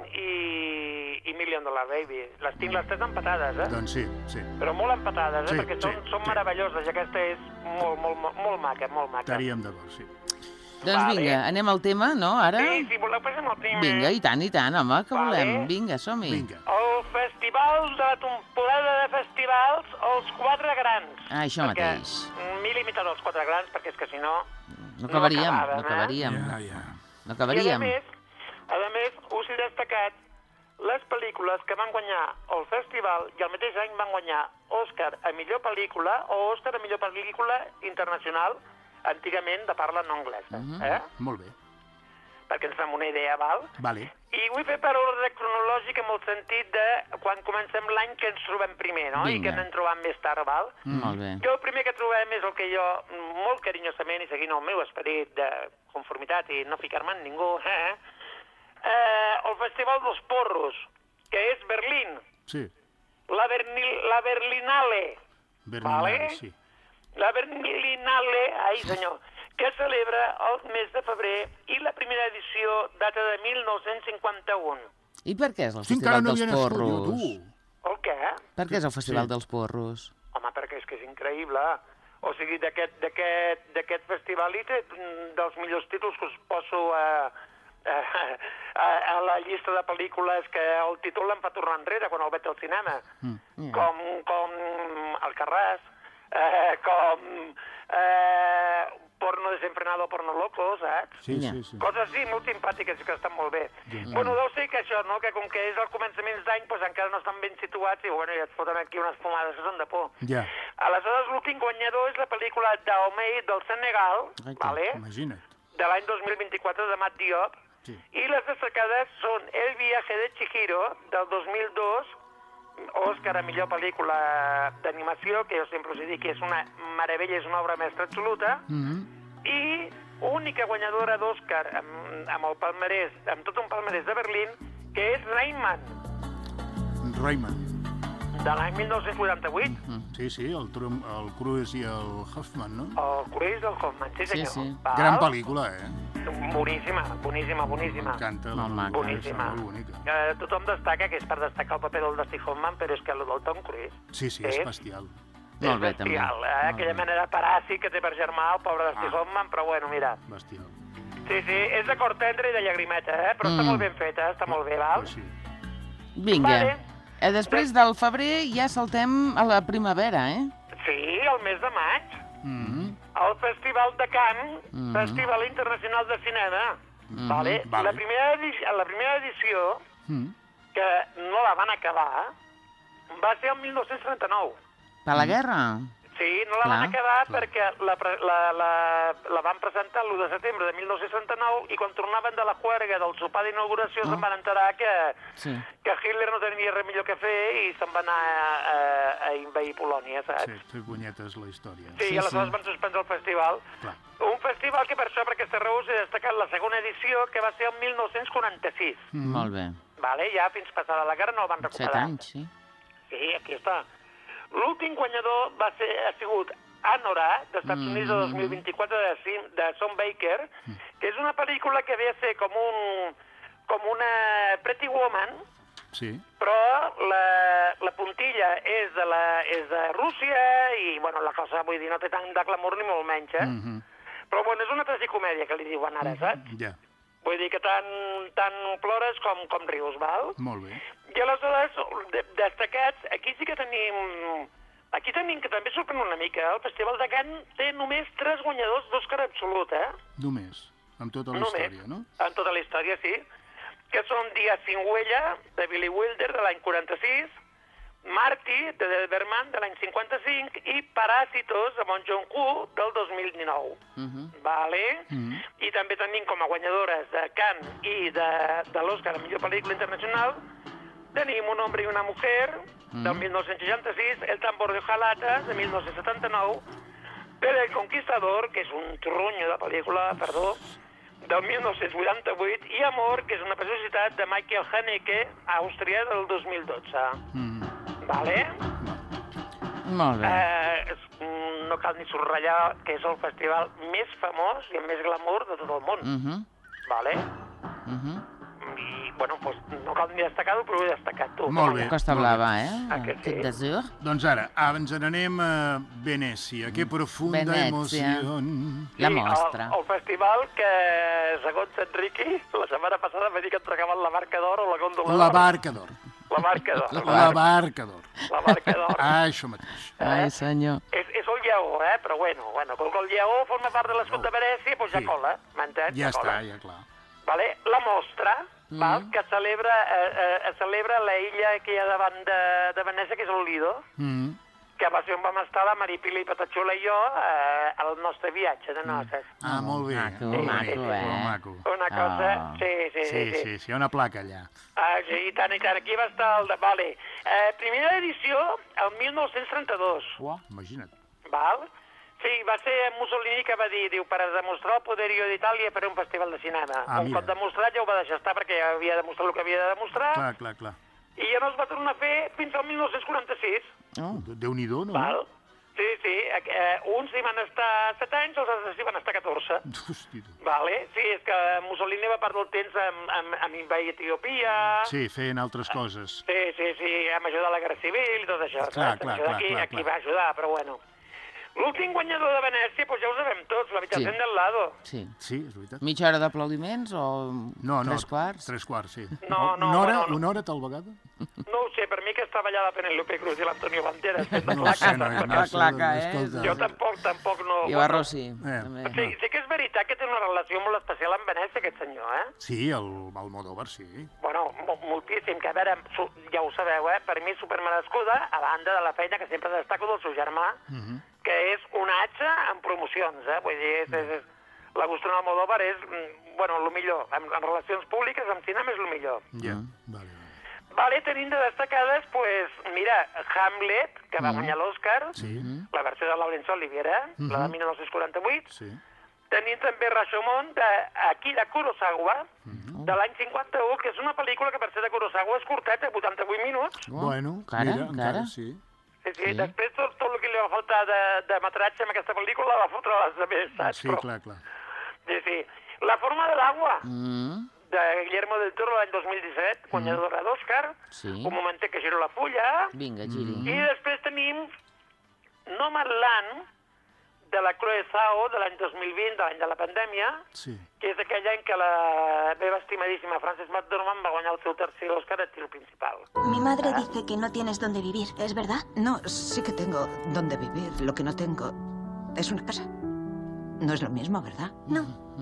i, i Million Dollar Baby. Les tinc les tres empatades, eh? Doncs sí, sí. Però molt empatades, eh? Sí, Perquè sí, són, són sí. meravelloses i aquesta és molt, molt, molt, molt maca, molt maca. Estaríem d'acord, sí. Doncs Vale. vinga, anem al tema, no, ara? Sí, si voleu passem al tema. Vinga, i tant, i tant, home, que Vale. volem. Vinga, som-hi. Vinga. El festival de la temporada de festivals, els quatre grans. Ah, això perquè mateix. M'he limitat als quatre grans, perquè és que si no... No acabaríem, no acabàvem, eh? acabaríem. Ja, ja. No I a acabaríem. més, a més, us he destacat les pel·lícules que van guanyar el festival i al mateix any van guanyar Òscar a millor pel·lícula o Òscar a millor pel·lícula internacional, antigament de parla no anglesa. Mm-hmm. eh? Molt bé. Perquè ens fem una idea, val? Vale. I vull fer per ordre cronològic en el sentit de quan comencem l'any que ens trobem primer, no? Vinga. I que n'hem trobat més tard, val? Mm. Molt bé. Jo el primer que trobem és el que jo, molt carinyosament i seguint el meu esperit de conformitat i no ficar-me en ningú, eh? Eh, el Festival dels Porros, que és Berlín. Sí. La, Berni, la Berlinale. Berlinale, vale? sí. La Berlinale, ai senyor, que celebra el mes de febrer i la primera edició data de mil nou-cents cinquanta-un. I per què és el Sí, encara Festival no dels havia nascut, jo, Porros? tu. El què? Per què és el Festival Sí. dels Porros? Home, perquè és que és increïble. O sigui, d'aquest d'aquest d'aquest festival i té mm, dels millors títols que us poso a, a, a, a la llista de pel·lícules que el títol em fa tornar enrere quan el veig al cinema. Mm. Yeah. Com, com Alcarràs, eh, com eh, Porno desenfrenado, Porno loco, saps? Sí, Ja. sí, sí. Coses així molt simpàtiques que estan molt bé. Mm. Bueno, deu ser que això, no?, que com que és el començament d'any, doncs encara no estan ben situats i, bueno, ja et foten aquí unes fumades que són de por. Ja, Aleshores, l'últim guanyador és la pel·lícula Dahomey del Senegal, Ai, vale? imagina't. de l'any dos mil vint-i-quatre de Matt Diop, Sí. i les destacades són El viaje de Chihiro, del dos mil dos, Òscar a millor pel·lícula d'animació, que jo sempre us he dit que és una meravella, és una obra mestra absoluta, Mm-hmm. i única guanyadora d'Òscar amb, amb el palmarès, amb tot un palmarès de Berlín, que és Rayman, Rayman. de l'any mil nou-cents vuitanta-vuit, Sí, sí, el, Trum, el Cruise i el Hoffman, no? el Cruise del Hoffman, sí senyor. Sí, sí. Val? Gran pel·lícula, eh? Boníssima, boníssima, boníssima. M'encanta. la Molt maca. pel·lícula, és Boníssima. molt bonica. Eh, tothom destaca que és per destacar el paper del Dusty Hoffman, però és que el del Tom Cruise Sí, sí, és bestial. Molt bé, és també. bestial, eh? Aquella mena de paràsit que té per germà el pobre Dusty Ah. Hoffman, però bueno, mira. Bestial. Sí, sí, és de cor tendre i de llagrimeta, eh? Però està Mm. molt ben feta, està molt bé, val? Pues sí. Vinga. Vale. Eh, després del febrer ja saltem a la primavera, eh? Sí, el mes de maig. Mm-hmm. El Festival de Cannes, Mhm. Festival Internacional de Cinema, Mhm. vale? Vale. La, primera edició, la primera edició, Mm. que no la van acabar, va ser el mil nou-cents trenta-nou. Per la guerra? Sí, no la Clar. van acabar perquè la, pre- la, la, la van presentar l'u de setembre de mil nou-cents trenta-nou i quan tornaven de la juerga del sopar d'inauguració Ah. se'n van enterar que, Sí. que Hitler no tenia res millor que fer i se'n va anar a, a, a invair Polònia, saps? Sí, fer punyetes la història. Sí, Sí, i aleshores sí. van suspendre el festival. Clar. Un festival que per això, per aquesta raó, s'ha destacat la segona edició, que va ser el mil nou-cents quaranta-sis. Mm. Molt bé. Vale? Ja fins passada la guerra no el van Set recuperar. anys, sí. Sí, aquí està. L'últim guanyador va ser, ha sigut Anora, d'Estats Mm. Units de dos mil vint-i-quatre, de, Sim- de Tom Baker, que és una pel·lícula que ve a ser com un com una Pretty Woman, Sí. però la, la puntilla és de, la, és de Rússia i, bueno, la cosa, vull dir, no té tant de glamour ni molt menys, eh? Mm-hmm. Però, bueno, és una tragicomèdia que li diuen ara, saps? Ja, Vull dir que tant, tant plores com, com rius, val? molt bé. I aleshores, de, destacats, aquí sí que tenim... Aquí tenim que també sorprèn una mica. El Festival de Cannes té només tres guanyadors d'Òscar absolut, eh? Només, amb tota la Només. història, no? En tota la història, sí. Que són Días sin huella, de Billy Wilder, de l'any quaranta-sis, Marty, de Berman, de l'any cinquanta-cinc, i Paràsitos, de Bong Joon-ho, del dos mil dinou. Mhm. Vale? Mhm. I també tenim com a guanyadores de Cannes i de, de l'Òscar a millor pel·lícula internacional, tenim Un hombre i una mujer, del Mhm. mil nou-cents seixanta-sis, El tambor de Hojalata, de mil nou-cents setanta-nou, Per el Conquistador, que és un trunyo de pel·lícula, perdó, del mil nou-cents vuitanta-vuit, i Amor, que és una preciositat de Michael Haneke, Àustria, del dos mil dotze. Mm. Vale? Molt bé. Eh, és, mm, no cal ni subratllar que és el festival més famós i amb més glamour de tot el món. Mhm. Vale? Mhm. I, bueno, doncs no cal ni destacar-ho, però ho he destacat tu. Molt bé. Costa molt bé. Blava, eh? Ah, que sí? Aquest d'Azur. Doncs ara, ens n'anem a Venècia. Que profunda Venècia. emoció. La Sí, mostra. El, el festival que, segons Enriqui, la setmana passada va dir que entregaven la barca d'or o la gòndola d'or. La barca d'or. La barca d'or. La barca d'or. La barca d'or. Ah, això mateix. Ai, senyor. És, és el lleó, eh? Però bueno, bueno, com que el lleó forma part de l'escut de Venècia, doncs ja Sí. cola, m'entens? Ja cola. està, ja clar. Vale? La mostra, mm. val? Que celebra, eh, eh, celebra la illa que hi ha davant de, de Venècia, que és el Lido, mm. que va ser on vam estar la Maripili i Patachula i jo eh, al nostre viatge de noces. Ah, molt bé. Maco, sí, maco, sí, eh? maco. Una cosa... Oh. Sí, sí, sí. Sí, sí, sí, hi ha una placa allà. Ah, sí, i tant, i tant. Aquí va estar el de... Vale. Eh, primera edició, el mil nou-cents trenta-dos. Uau, imagina't. Val? Sí, va ser Mussolini que va dir, diu, per a demostrar el poderio d'Itàlia per a un festival de cinema. Ah, un mira. cop demostrat ja ho va deixar estar perquè ja havia demostrat el que havia de demostrar. Clar, clar, clar. I ja no es va tornar a fer fins al mil nou-cents quaranta-sis. Oh. Déu-n'hi-do, no? Val? Sí, sí. Eh, uns hi van estar set anys, els altres hi van estar catorze. Hosti. Vale? Sí, és que Mussolini va perdre el temps amb, amb, amb invair Etiòpia. Sí, feien altres coses. Sí, sí, sí, amb ajudar a la Guerra Civil i tot això. Clar, saps? clar, Això clar, aquí, clar, aquí clar. va ajudar, però bueno. L'últim guanyador de Venècia, doncs ja ho sabem tots, l'habitació Sí. del lado. Sí. Sí, és veritat. Mitja hora d'aplaudiments o No, no, tres quarts? tres quarts, sí. No, no, una hora, bueno, no. una hora tal vegada? No ho sé, per mi que estava allà la Penélope Cruz i l'Antonio Banderas. fent de No ho sé, placa. no, no, La claca, eh? escolta. Jo tampoc, tampoc no... I va Rossi, Eh. també. Sí, sí que és veritat que té una relació molt especial amb Venècia, aquest senyor, eh? Sí, el Almodóvar, sí. Bueno, mo- moltíssim, que a veure, su- ja ho sabeu, eh? Per mi supermerescuda, a banda de la feina que sempre destaco del seu germà, Uh -huh. que és un atxe en promocions, eh? Vull dir, és, és, és, l'Agustín Almodóvar és, mm, bueno, el millor. En, en relacions públiques, en cinema és el millor. Ja, vale. Vale, tenim de destacades, pues, mira, Hamlet, que va Mm. guanyar l'Oscar, Sí, la versió de Laurence Olivier, eh? Mhm. la de mil nou-cents quaranta-vuit. sí. Tenim també Rashomon, d'Akira Kurosawa, Mhm. de l'any cinquanta-u, que és una pel·lícula que per ser de Kurosawa és curteta, vuitanta-vuit minuts. Bueno, encara, mira, encara. encara sí. Sí, sí, després tot, tot el que li va faltar de, de metratge amb aquesta pel·lícula va fotre a les altres, saps? Sí, Però- clar, clar. Sí, sí. La forma de l'aigua, Mm, de Guillermo del Toro, l'any dos mil disset, guanyadora d'Òscar. sí. Un momentet que giro la fulla. Vinga, giri. I després tenim Nomadland, de la Chloe Zhao, de l'any dos mil vint, de l'any de la pandèmia, Sí. que és aquell any que la meva estimadíssima Frances McDormand va guanyar el seu tercer Òscar a tiro principal. Mi madre dice que no tienes dónde vivir, ¿es verdad? No, sí que tengo dónde vivir. Lo que no tengo es una casa. No es lo mismo, ¿verdad? No.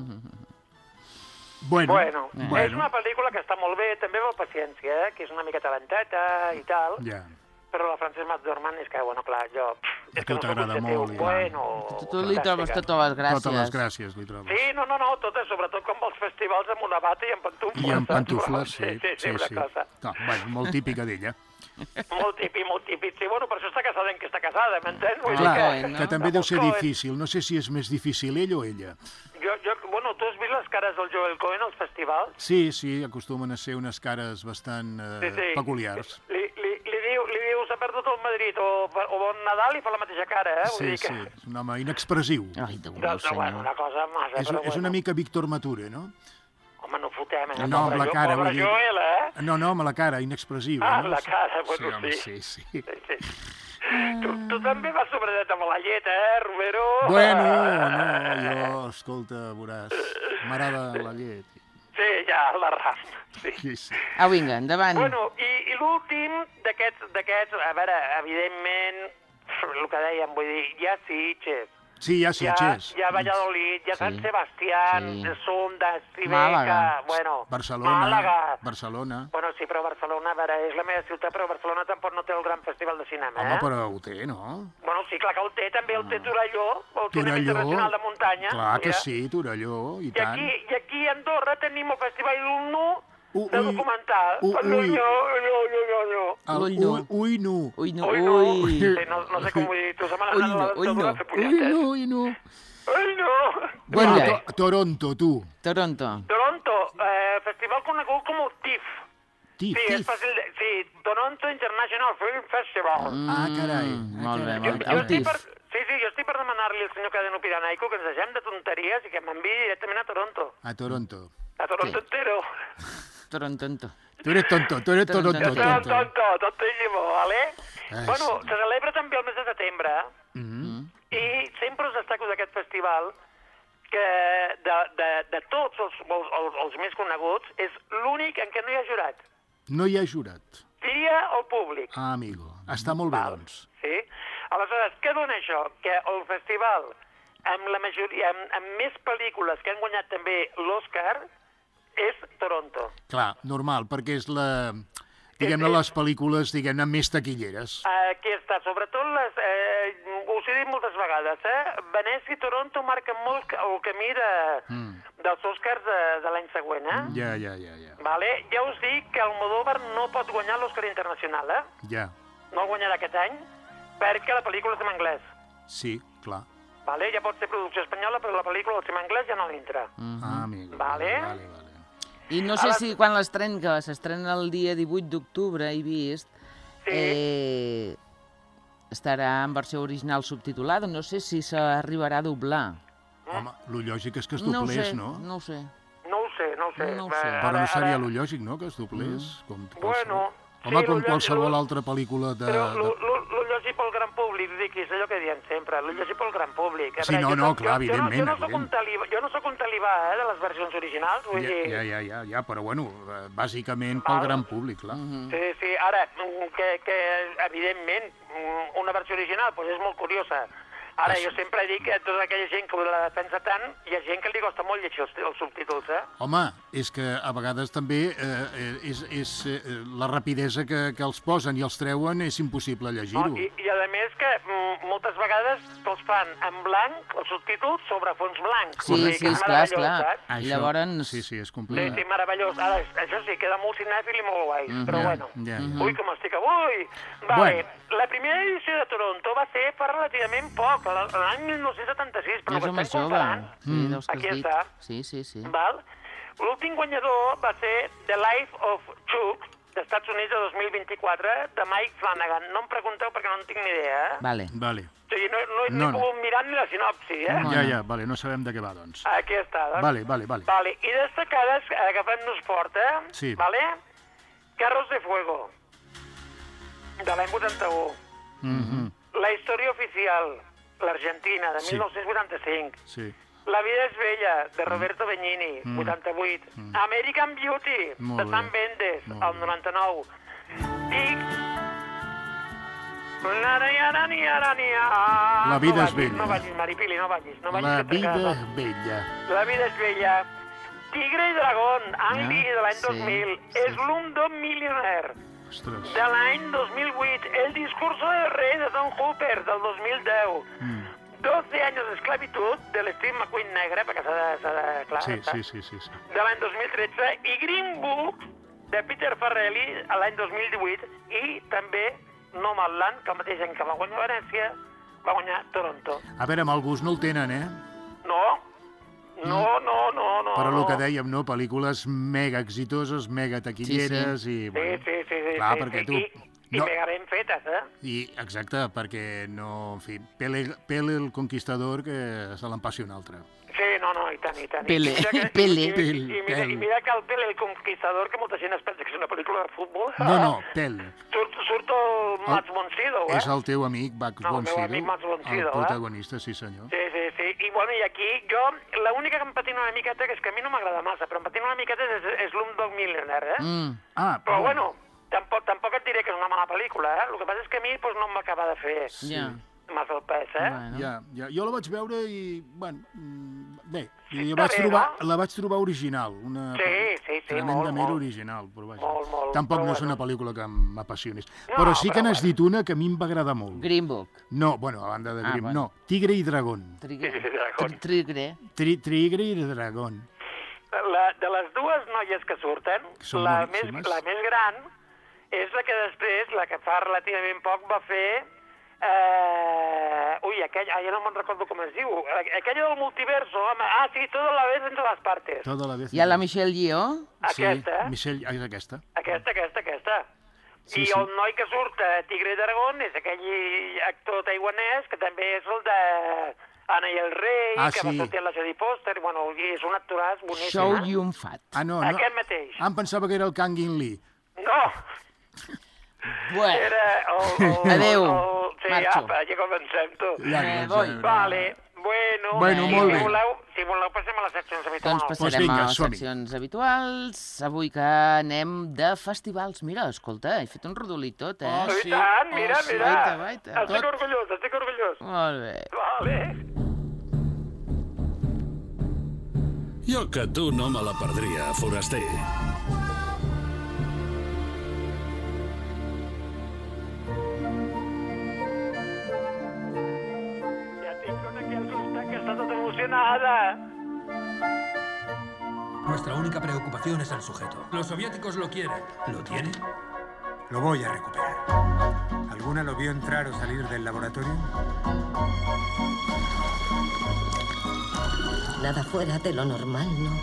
Bueno, Bueno, bueno. és una pel·lícula que està molt bé, també amb paciència, eh? Que és una mica talenteta i tal, Ja. però la Frances McDormand és que, bueno, clar, jo... A És que tu no soc t'agrada objectiu. molt, ja. Bueno, Tu, tu li trobes fantàstica. totes les gràcies. Totes les gràcies li trobes. Sí, no, no, no, totes, sobretot com els festivals amb una bata i amb pantufles. I amb saps? pantufles, sí. Sí, sí, sí, una cosa. No, bueno, molt típica d'ella. Molt típic, molt típic. Sí, bueno, per això està casada en que està casada, m'entens? Vull dir Clar, que... que també deu ser Cohen. difícil. No sé si és més difícil ell o ella. Jo, jo, bueno, tu has vist les cares del Joel Cohen als festivals? Sí, sí, acostumen a ser unes cares bastant eh, Sí, sí. peculiars. Li, li, li diu, li diu s'ha perdut el Madrid o, o Bon Nadal i fa la mateixa cara, eh? Vull Sí, dir sí, que... és un home inexpressiu. Ai, Déu No, meu, no, bueno, senyor. una cosa massa, És, però és bueno. una mica Víctor Mature, no? Home, no fotem, eh? No, amb Pobre la Jo- cara, pobre vull dir. Joel, eh? No, no, amb la cara, inexpressiva. Ah, no? la cara, Sí, bueno, home, sí. sí, sí. Sí, sí. Tu, tu també vas sobredet amb la llet, eh, Romero? Bueno, no, jo, escolta, veuràs, m'agrada la llet. Sí, ja, la ram. Sí. Sí, sí. Au, vinga, endavant. Bueno, i, i l'últim d'aquests, d'aquests, a veure, evidentment, el que dèiem, vull dir, hi ha Sitges, Sí, hi ha hi ha, Sitges. hi ha Valladolid, hi ha Sant Sebastián, Sí. Sonda, Tribeca, Màlaga. bueno, Barcelona, Màlaga. Barcelona. Bueno, sí, però Barcelona, a veure, és la meva ciutat, però Barcelona tampoc no té el gran festival de cinema, Home, eh? però ho té, no? Bueno, sí, clar que el té, també el té Torelló, el Cinema Torelló. Internacional de Muntanya. Clar que mira. sí, Torelló, i I tant. aquí, I aquí a Andorra tenim el Festival d'Ulnu Uh, de ui. documental. Uh, no, ui. no, no, no, no. El Ull, no. ui, ui, nu. Ui, no, Ui, no. ui. Sí, no, no sé com ho dir, tu se me n'ha Ull, anat no, la ull, dentadura no. a fer Ui, punyetes. nu, ui, nu. Ai, no. Bueno, Bueno, to- Toronto, tu. Toronto. Toronto, eh, festival conegut com el T I F. TIFF. Sí, és fàcil de... Sí, Toronto International Film Festival. Ah, carai. Mm, Ah, molt bé, carai. molt bé. Jo El estic T I per... F. Sí, sí, jo estic per demanar-li al senyor Cadeno Piranaico que ens deixem de tonteries i que m'enviï directament a Toronto. A Toronto. A Toronto Sí. entero. Toronto. Tu eres tonto, tu eres Toronto. Toronto. Yo soy un tonto. tonto, tontísimo, ¿vale? Ai, Bueno, sí. se celebra també el mes de setembre Mhm. i sempre us destaco d'aquest festival que de, de, de tots els, els, els, els més coneguts és l'únic en què no hi ha jurat. No hi ha jurat. Tria el públic. Ah, amigo. Està molt bé, Val. doncs. Sí? Aleshores, què dona això? Que el festival, amb la majoria, amb, amb més pel·lícules que han guanyat també l'Oscar, és Toronto. Clar, normal, perquè és la... Diguem-ne, les pel·lícules, diguem-ne, més taquilleres. Aquí està, sobretot les... Eh, us he dit moltes vegades, eh? Venècia i Toronto marquen molt el camí de, mm. dels Oscars de, de l'any següent, eh? Ja, ja, ja, ja. Vale? Ja us dic que Almodóvar no pot guanyar l'Oscar internacional, eh? Ja. No el guanyarà aquest any, perquè la pel·lícula és en anglès. Sí, clar. Vale? Ja pot ser producció espanyola, però la pel·lícula al en anglès ja no l'entra. Mm -hmm. Ah, amigo. Vale? Vale, vale. I no sé si quan l'estren, que s'estrena el dia divuit d'octubre, he vist, sí. eh, estarà en versió original subtitulada. No sé si s'arribarà a doblar. Home, lo lògic és que es doblés, no? No ho sé. No ho sé, no ho sé. No ho sé. Però no seria lo lògic, no?, que es doblés. Com bueno... Home, sí, com lo qualsevol lo, altra pel·lícula de... Però lo, de... lo, lo llegir pel gran públic, Riqui, és allò que diem sempre, lo llegir pel gran públic. Sí, no, no, clar, jo, evidentment. Jo no, jo no soc un talibà, jo no soc un talibà eh, de les versions originals, vull ja, dir... Ja, ja, ja, ja, però bueno, bàsicament pel gran públic, clar. Mm -hmm. Sí, sí, ara, que, que evidentment, una versió original pues és molt curiosa. Ara, jo sempre dic que tota aquella gent que la defensa tant, hi ha gent que li costa molt llegir els, els subtítols, eh? Home, és que a vegades també eh, és, és eh, la rapidesa que, que els posen i els treuen és impossible llegir-ho. No, i, I a més que mm, moltes vegades els fan en blanc, els subtítols, sobre fons blanc. Sí, sí, sí, esclar, esclar. I llavors... Sí, sí, és complicat. Sí, sí, meravellós. Ara, això sí, queda molt cinèfil i molt guai, mm -hmm. però bueno. Yeah, yeah. Ui, com estic avui! Vale, bueno. La primera edició de Toronto va ser fa relativament poc, l'any mil nou-cents setanta-sis, però no estem comparant. Sí, mm. Aquí està. Sí, sí, sí. Val? L'últim guanyador va ser The Life of Chuck, d'Estats Units de dos mil vint-i-quatre, de Mike Flanagan. No em pregunteu perquè no en tinc ni idea, eh? Vale. Vale. O sigui, no, no he no, ni pogut no. mirar ni la sinopsi, eh? Ja, ja, vale, no sabem de què va, doncs. Aquí està, doncs. Vale, vale, vale. Vale, i destacades, agafem-nos fort, eh? Sí. Vale? Carros de Fuego, de l'any vuitanta-u. Mm -hmm. La història oficial, l'Argentina, de Sí. mil nou-cents vuitanta-cinc. Sí. La vida és bella, de Roberto Benigni, Mm. vuitanta-vuit. Mm. American Beauty, Molt de bé. Sam Mendes, Molt el noranta-nou. I... La vida no és bella. No vagis, Maripili, no vagis. No vagis La que vida t'encara- és bella. La vida és bella. Tigre i dragón, Ang Lee, Ah, de l'any sí, dos mil. sí. Slumdog Millionaire, Ostres. de l'any dos mil vuit. El discurso del rei, de Tom Hooper, del dos mil deu. Mm. doce años de esclavitud, de l'Steve McQueen negre, perquè s'ha de... S'ha de clar, Sí, està, sí, sí, sí, sí. de l'any dos mil tretze. I Green Book, de Peter Farrelly, a l'any dos mil divuit. I també Nomadland, que el mateix any que va guanyar Venècia, va guanyar Toronto. A veure, amb el gust no el tenen, eh? No, no, no, no, no. Però el no. que dèiem, no? Pel·lícules mega exitoses, mega taquilleres Sí, i... Sí, Bueno, sí, sí, sí. clar, sí, perquè sí. tu... I, i no, mega ben fetes, eh? i, exacte, perquè no... En fi, Pele, Pele el Conquistador, que se l'empassi un altre. Sí, no, no, i tant, i tant. Pele, I mira que, Pele. I, i, i, mira, Pel. I mira que el Pele el Conquistador, que molta gent es pensa que és una pel·lícula de futbol. No, no, Pel. Surt, surt el Mats von Sydow, eh? És el teu amic, Max No, el von meu Sydow, amic Max von el Sydow, eh? protagonista, sí senyor. Sí, sí, sí. I, bueno, i aquí jo, l'única que em patina una miqueta, que és que a mi no m'agrada massa, però em patina una miqueta és, és Slumdog Millionaire, eh? Mm. Ah, Però, bueno, tampoc, tampoc et diré que és una mala pel·lícula, eh? El que passa és que a mi pues, no em va acabar de fer Ja. massa el pes, eh? Bueno. Ja, ja. Jo la vaig veure i, bueno, mm, bé, Sí, jo està vaig bé, trobar, no? la vaig trobar original, una Sí, sí, sí, tremendament molt, molt. original, però vaja. Molt, molt, Tampoc però no és bueno. una pel·lícula que m'apassionis. No, però sí que però n'has dit una que a mi em va agradar molt. Green Book. No, bueno, a banda de Ah, Grimm, bueno. no, Tigre i Dragón. Trigre. Dragón. Trigre. Tri Tigre i Dragón. La, de les dues noies que surten, Que són la més, boníssimes. la més gran és la que després, la que fa relativament poc, va fer... Eh... Ui, aquella, ja no me'n recordo com es diu. Aquella del multiverso. Home. Ah, sí, tota la vez entre les partes. Toda la vez. Hi ha la Michelle Yeoh. Aquesta. Sí, Michelle, ah, és aquesta. Aquesta, aquesta, aquesta. Sí, I sí. el noi que surt a Tigre i Dragón és aquell actor taiwanès que també és el de Anna i el rei, Ah, que va sí. sortir a la Jodie Foster. Bueno, i és un actoràs boníssim. Show eh? Yun Fat. Ah, no, no. Aquest mateix. Ah, em pensava que era el Kang In Lee. No! Bueno. Era el... el Adéu, el, sí, marxo. apa, ja comencem, tu. Ja, Eh, ja, voy. ja. Vale, bueno, Bueno, i molt si bé. voleu, si voleu passem a les seccions habituals. Doncs Pues passarem vinga, a les som-hi. seccions habituals. Avui que anem de festivals. Mira, escolta, he fet un rodolí tot, eh? Oh, I tant, mira, Oh, sí. mira. Vaita, vaita, Estic tot. orgullós, estic orgullós. Molt bé. Vale. Jo que tu no me la perdria, foraster. Ja tinc una que asusta, que està tota emocionada. Nuestra única preocupación es el sujeto. Los soviéticos lo quieren. ¿Lo tienen? Lo voy a recuperar. ¿Alguna lo vio entrar o salir del laboratorio? Nada fuera de lo normal, ¿no?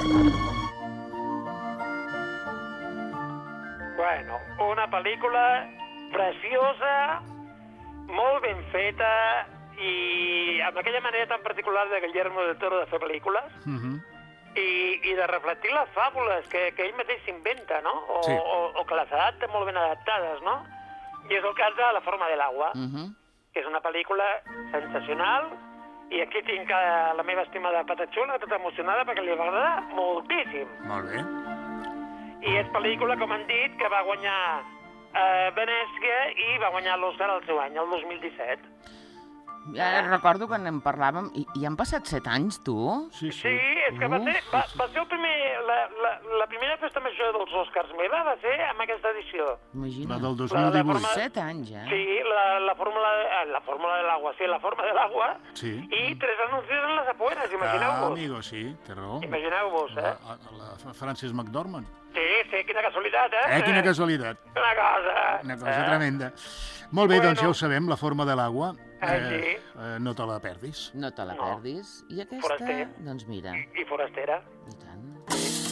Bueno, una pel·lícula preciosa, molt ben feta i amb aquella manera tan particular de Guillermo del Toro de fer pel·lícules. Mhm. I, i de reflectir les fàbules que, que ell mateix s'inventa, no? O, Sí. o, o que les adapta molt ben adaptades, no? I és el cas de La forma de l'agua, Mhm. que és una pel·lícula sensacional, i aquí tinc eh, la meva estimada Patachula, tota emocionada, perquè li va agradar moltíssim. Molt bé. I és pel·lícula, com han dit, que va guanyar eh, Venècia i va guanyar l'Oscar al seu any, el dos mil disset. Ja recordo quan en parlàvem, i, i han passat set anys, tu? Sí, Sí, és que va ser, va, va ser el primer, la, la, la primera festa major dels Oscars meva va ser amb aquesta edició. Imagina. La del dos La- mil la divuit. forma- Set anys, eh? Sí, la, la fórmula eh, la fórmula de l'agua, sí, la forma de l'agua, Sí. i tres anuncios en les afueres, Ah, imagineu-vos. amigo, sí, té raó. Imagineu-vos, eh? La, la, la Francis McDormand. Sí, sí, quina casualitat, eh? Eh, quina casualitat. Una cosa. Una cosa eh? tremenda. Molt bé, Bueno. doncs ja ho sabem, La forma de l'agua. Ah, sí. eh, no te la perdis. No te la No. perdis. I aquesta, Foraster. doncs mira, I forastera. i tant.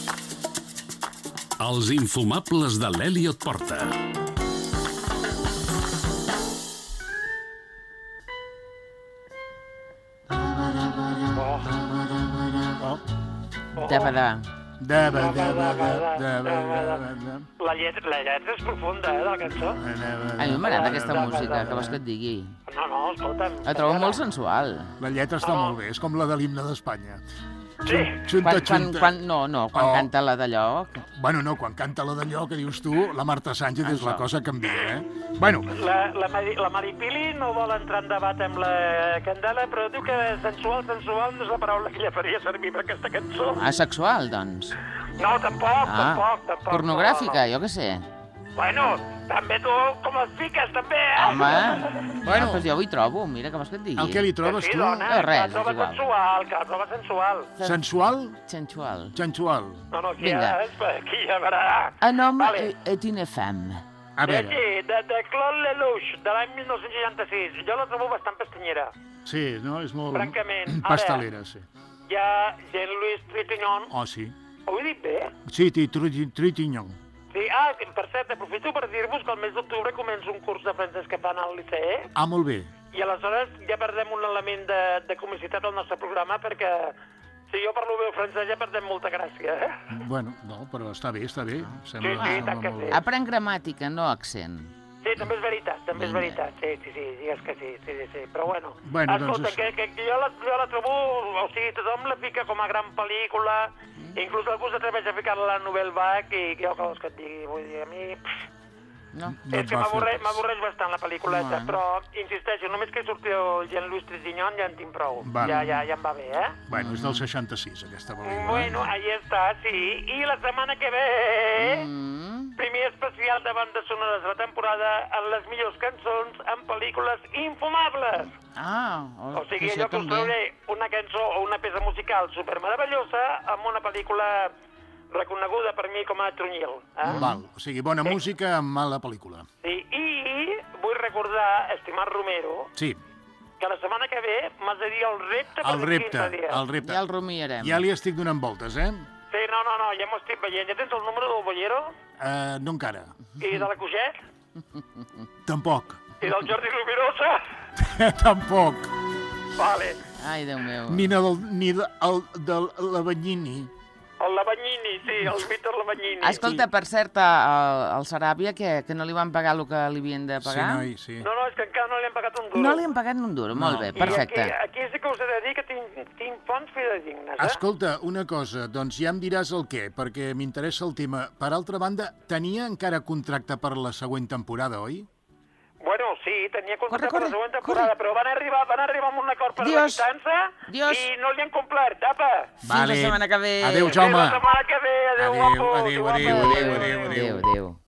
Els infumables de l'Eliot Porta. Oh. De badar. Daba, daba, daba, daba, daba, La lletra, la lletra és profunda, eh, de la cançó. daba. A mi m'agrada aquesta música, que vols que et digui. No, no, escolta'm. La trobo molt sensual. La lletra està molt bé, és com la de l'himne d'Espanya. Sí. Xunta, Quan, quan, xunta. quan, no, no, quan Oh. canta la d'allò... Bueno, no, quan canta la d'allò que dius tu, la Marta Sánchez és la Això. cosa canvia, eh? Bueno, La, la, Mari, la Maripili no vol entrar en debat amb la Candela, però diu que sensual, sensual no és la paraula que ella faria servir per aquesta cançó. Asexual, doncs. No, tampoc, Ah, tampoc, tampoc. pornogràfica, jo què sé. Bueno, també tu com es fiques, també, eh? Home, Bueno. ah, doncs jo ho hi trobo, mira què vols que et digui. el que li trobes Sí, tu? dona, No, res, que la és troba igual. sensual, que la troba sensual. Sensual? Sensual. Sensual. No, no, aquí Vinga. ja, aquí ja verà. Un homme Vale. vale. est une femme. A De veure, aquí, de, de Claude Lelouch, de l'any dinou seixanta-sis. Jo la trobo bastant pestanyera. sí, no? És molt Francament, ara- pastelera, sí. Hi ha Jean-Louis Trintignant. Oh, sí. Ho he dit bé? Sí, ti, Tru- Trintignant. Sí, ah, que, per cert, aprofito per dir-vos que el mes d'octubre comença un curs de francès que fan al liceu Ah, molt bé. i aleshores ja perdem un element de, de comicitat al nostre programa perquè si jo parlo bé el francès ja perdem molta gràcia, eh? Bueno, no, però està bé, està bé. Sembla, Sí, sí, sembla tant que molt sí. bé. Aprèn gramàtica, no accent. Sí, també és veritat, també és Vinga. veritat. Sí, sí, sí, digues que sí, sí, sí, sí. Però bueno, Bueno, escolta, doncs que, que, que jo, la, jo la trobo... O sigui, tothom la fica com a gran pel·lícula, inclús algú s'atreveix a ficar-la a la Nouvelle Vague i jo què vols que et digui? Vull dir, a mi... Pff, No? No és et que va fer m'avorreix res. m'avorreix bastant la pel·lícula, Bueno. però insisteixo, només que surti el Jean-Louis Trintignant ja en tinc prou. Vale. Ja, ja, ja em va bé, eh? Bueno, és del seixanta-sis, aquesta pel·lícula. Bueno, ahí està, sí. I la setmana que ve... Mm. Primer especial de bandes sonores de la temporada en les millors cançons en pel·lícules infumables. Ah, O sigui, això allò que us també. trauré una cançó o una peça musical supermeravellosa amb una pel·lícula reconeguda per mi com a trunyil. Eh? Val, o sigui, bona música amb mala pel·lícula. Sí, i vull recordar, estimat Romero, Sí, que la setmana que ve m'has de dir el repte per el repte, quinze dies. el repte. Ja el rumiarem. Ja li estic donant voltes, eh? Sí, no, no, no, ja m'ho estic veient. Ja tens el número del Bollero Uh, no encara. i de la Coget Tampoc. i del Jordi Rubirosa? Tampoc. Vale. Ai, Déu meu. Ni del, ni de, el, del Lavagnini. El Lavagnini, sí, el Víctor Lavagnini. Escolta, per cert, al, al Saràbia, que, que no li van pagar el que li havien de pagar? Sí, noi, sí. No, no, és que encara no li han pagat un duro. No li han pagat un duro, molt No. bé, perfecte. I aquí, aquí sí que us he de dir que tinc, tinc fonts fidedignes, eh? Escolta, una cosa, doncs ja em diràs el què, perquè m'interessa el tema. Per altra banda, tenia encara contracte per la següent temporada, oi? Bueno, sí, tenia contracte per la següent temporada, però van arribar, van arribar amb un acord per la quitança i no li han complert, apa. Fins la setmana que ve. Adéu, Jaume. Fins la setmana que ve, adéu, guapo. Adéu, adéu, adéu, adéu, adéu. Adéu, adéu.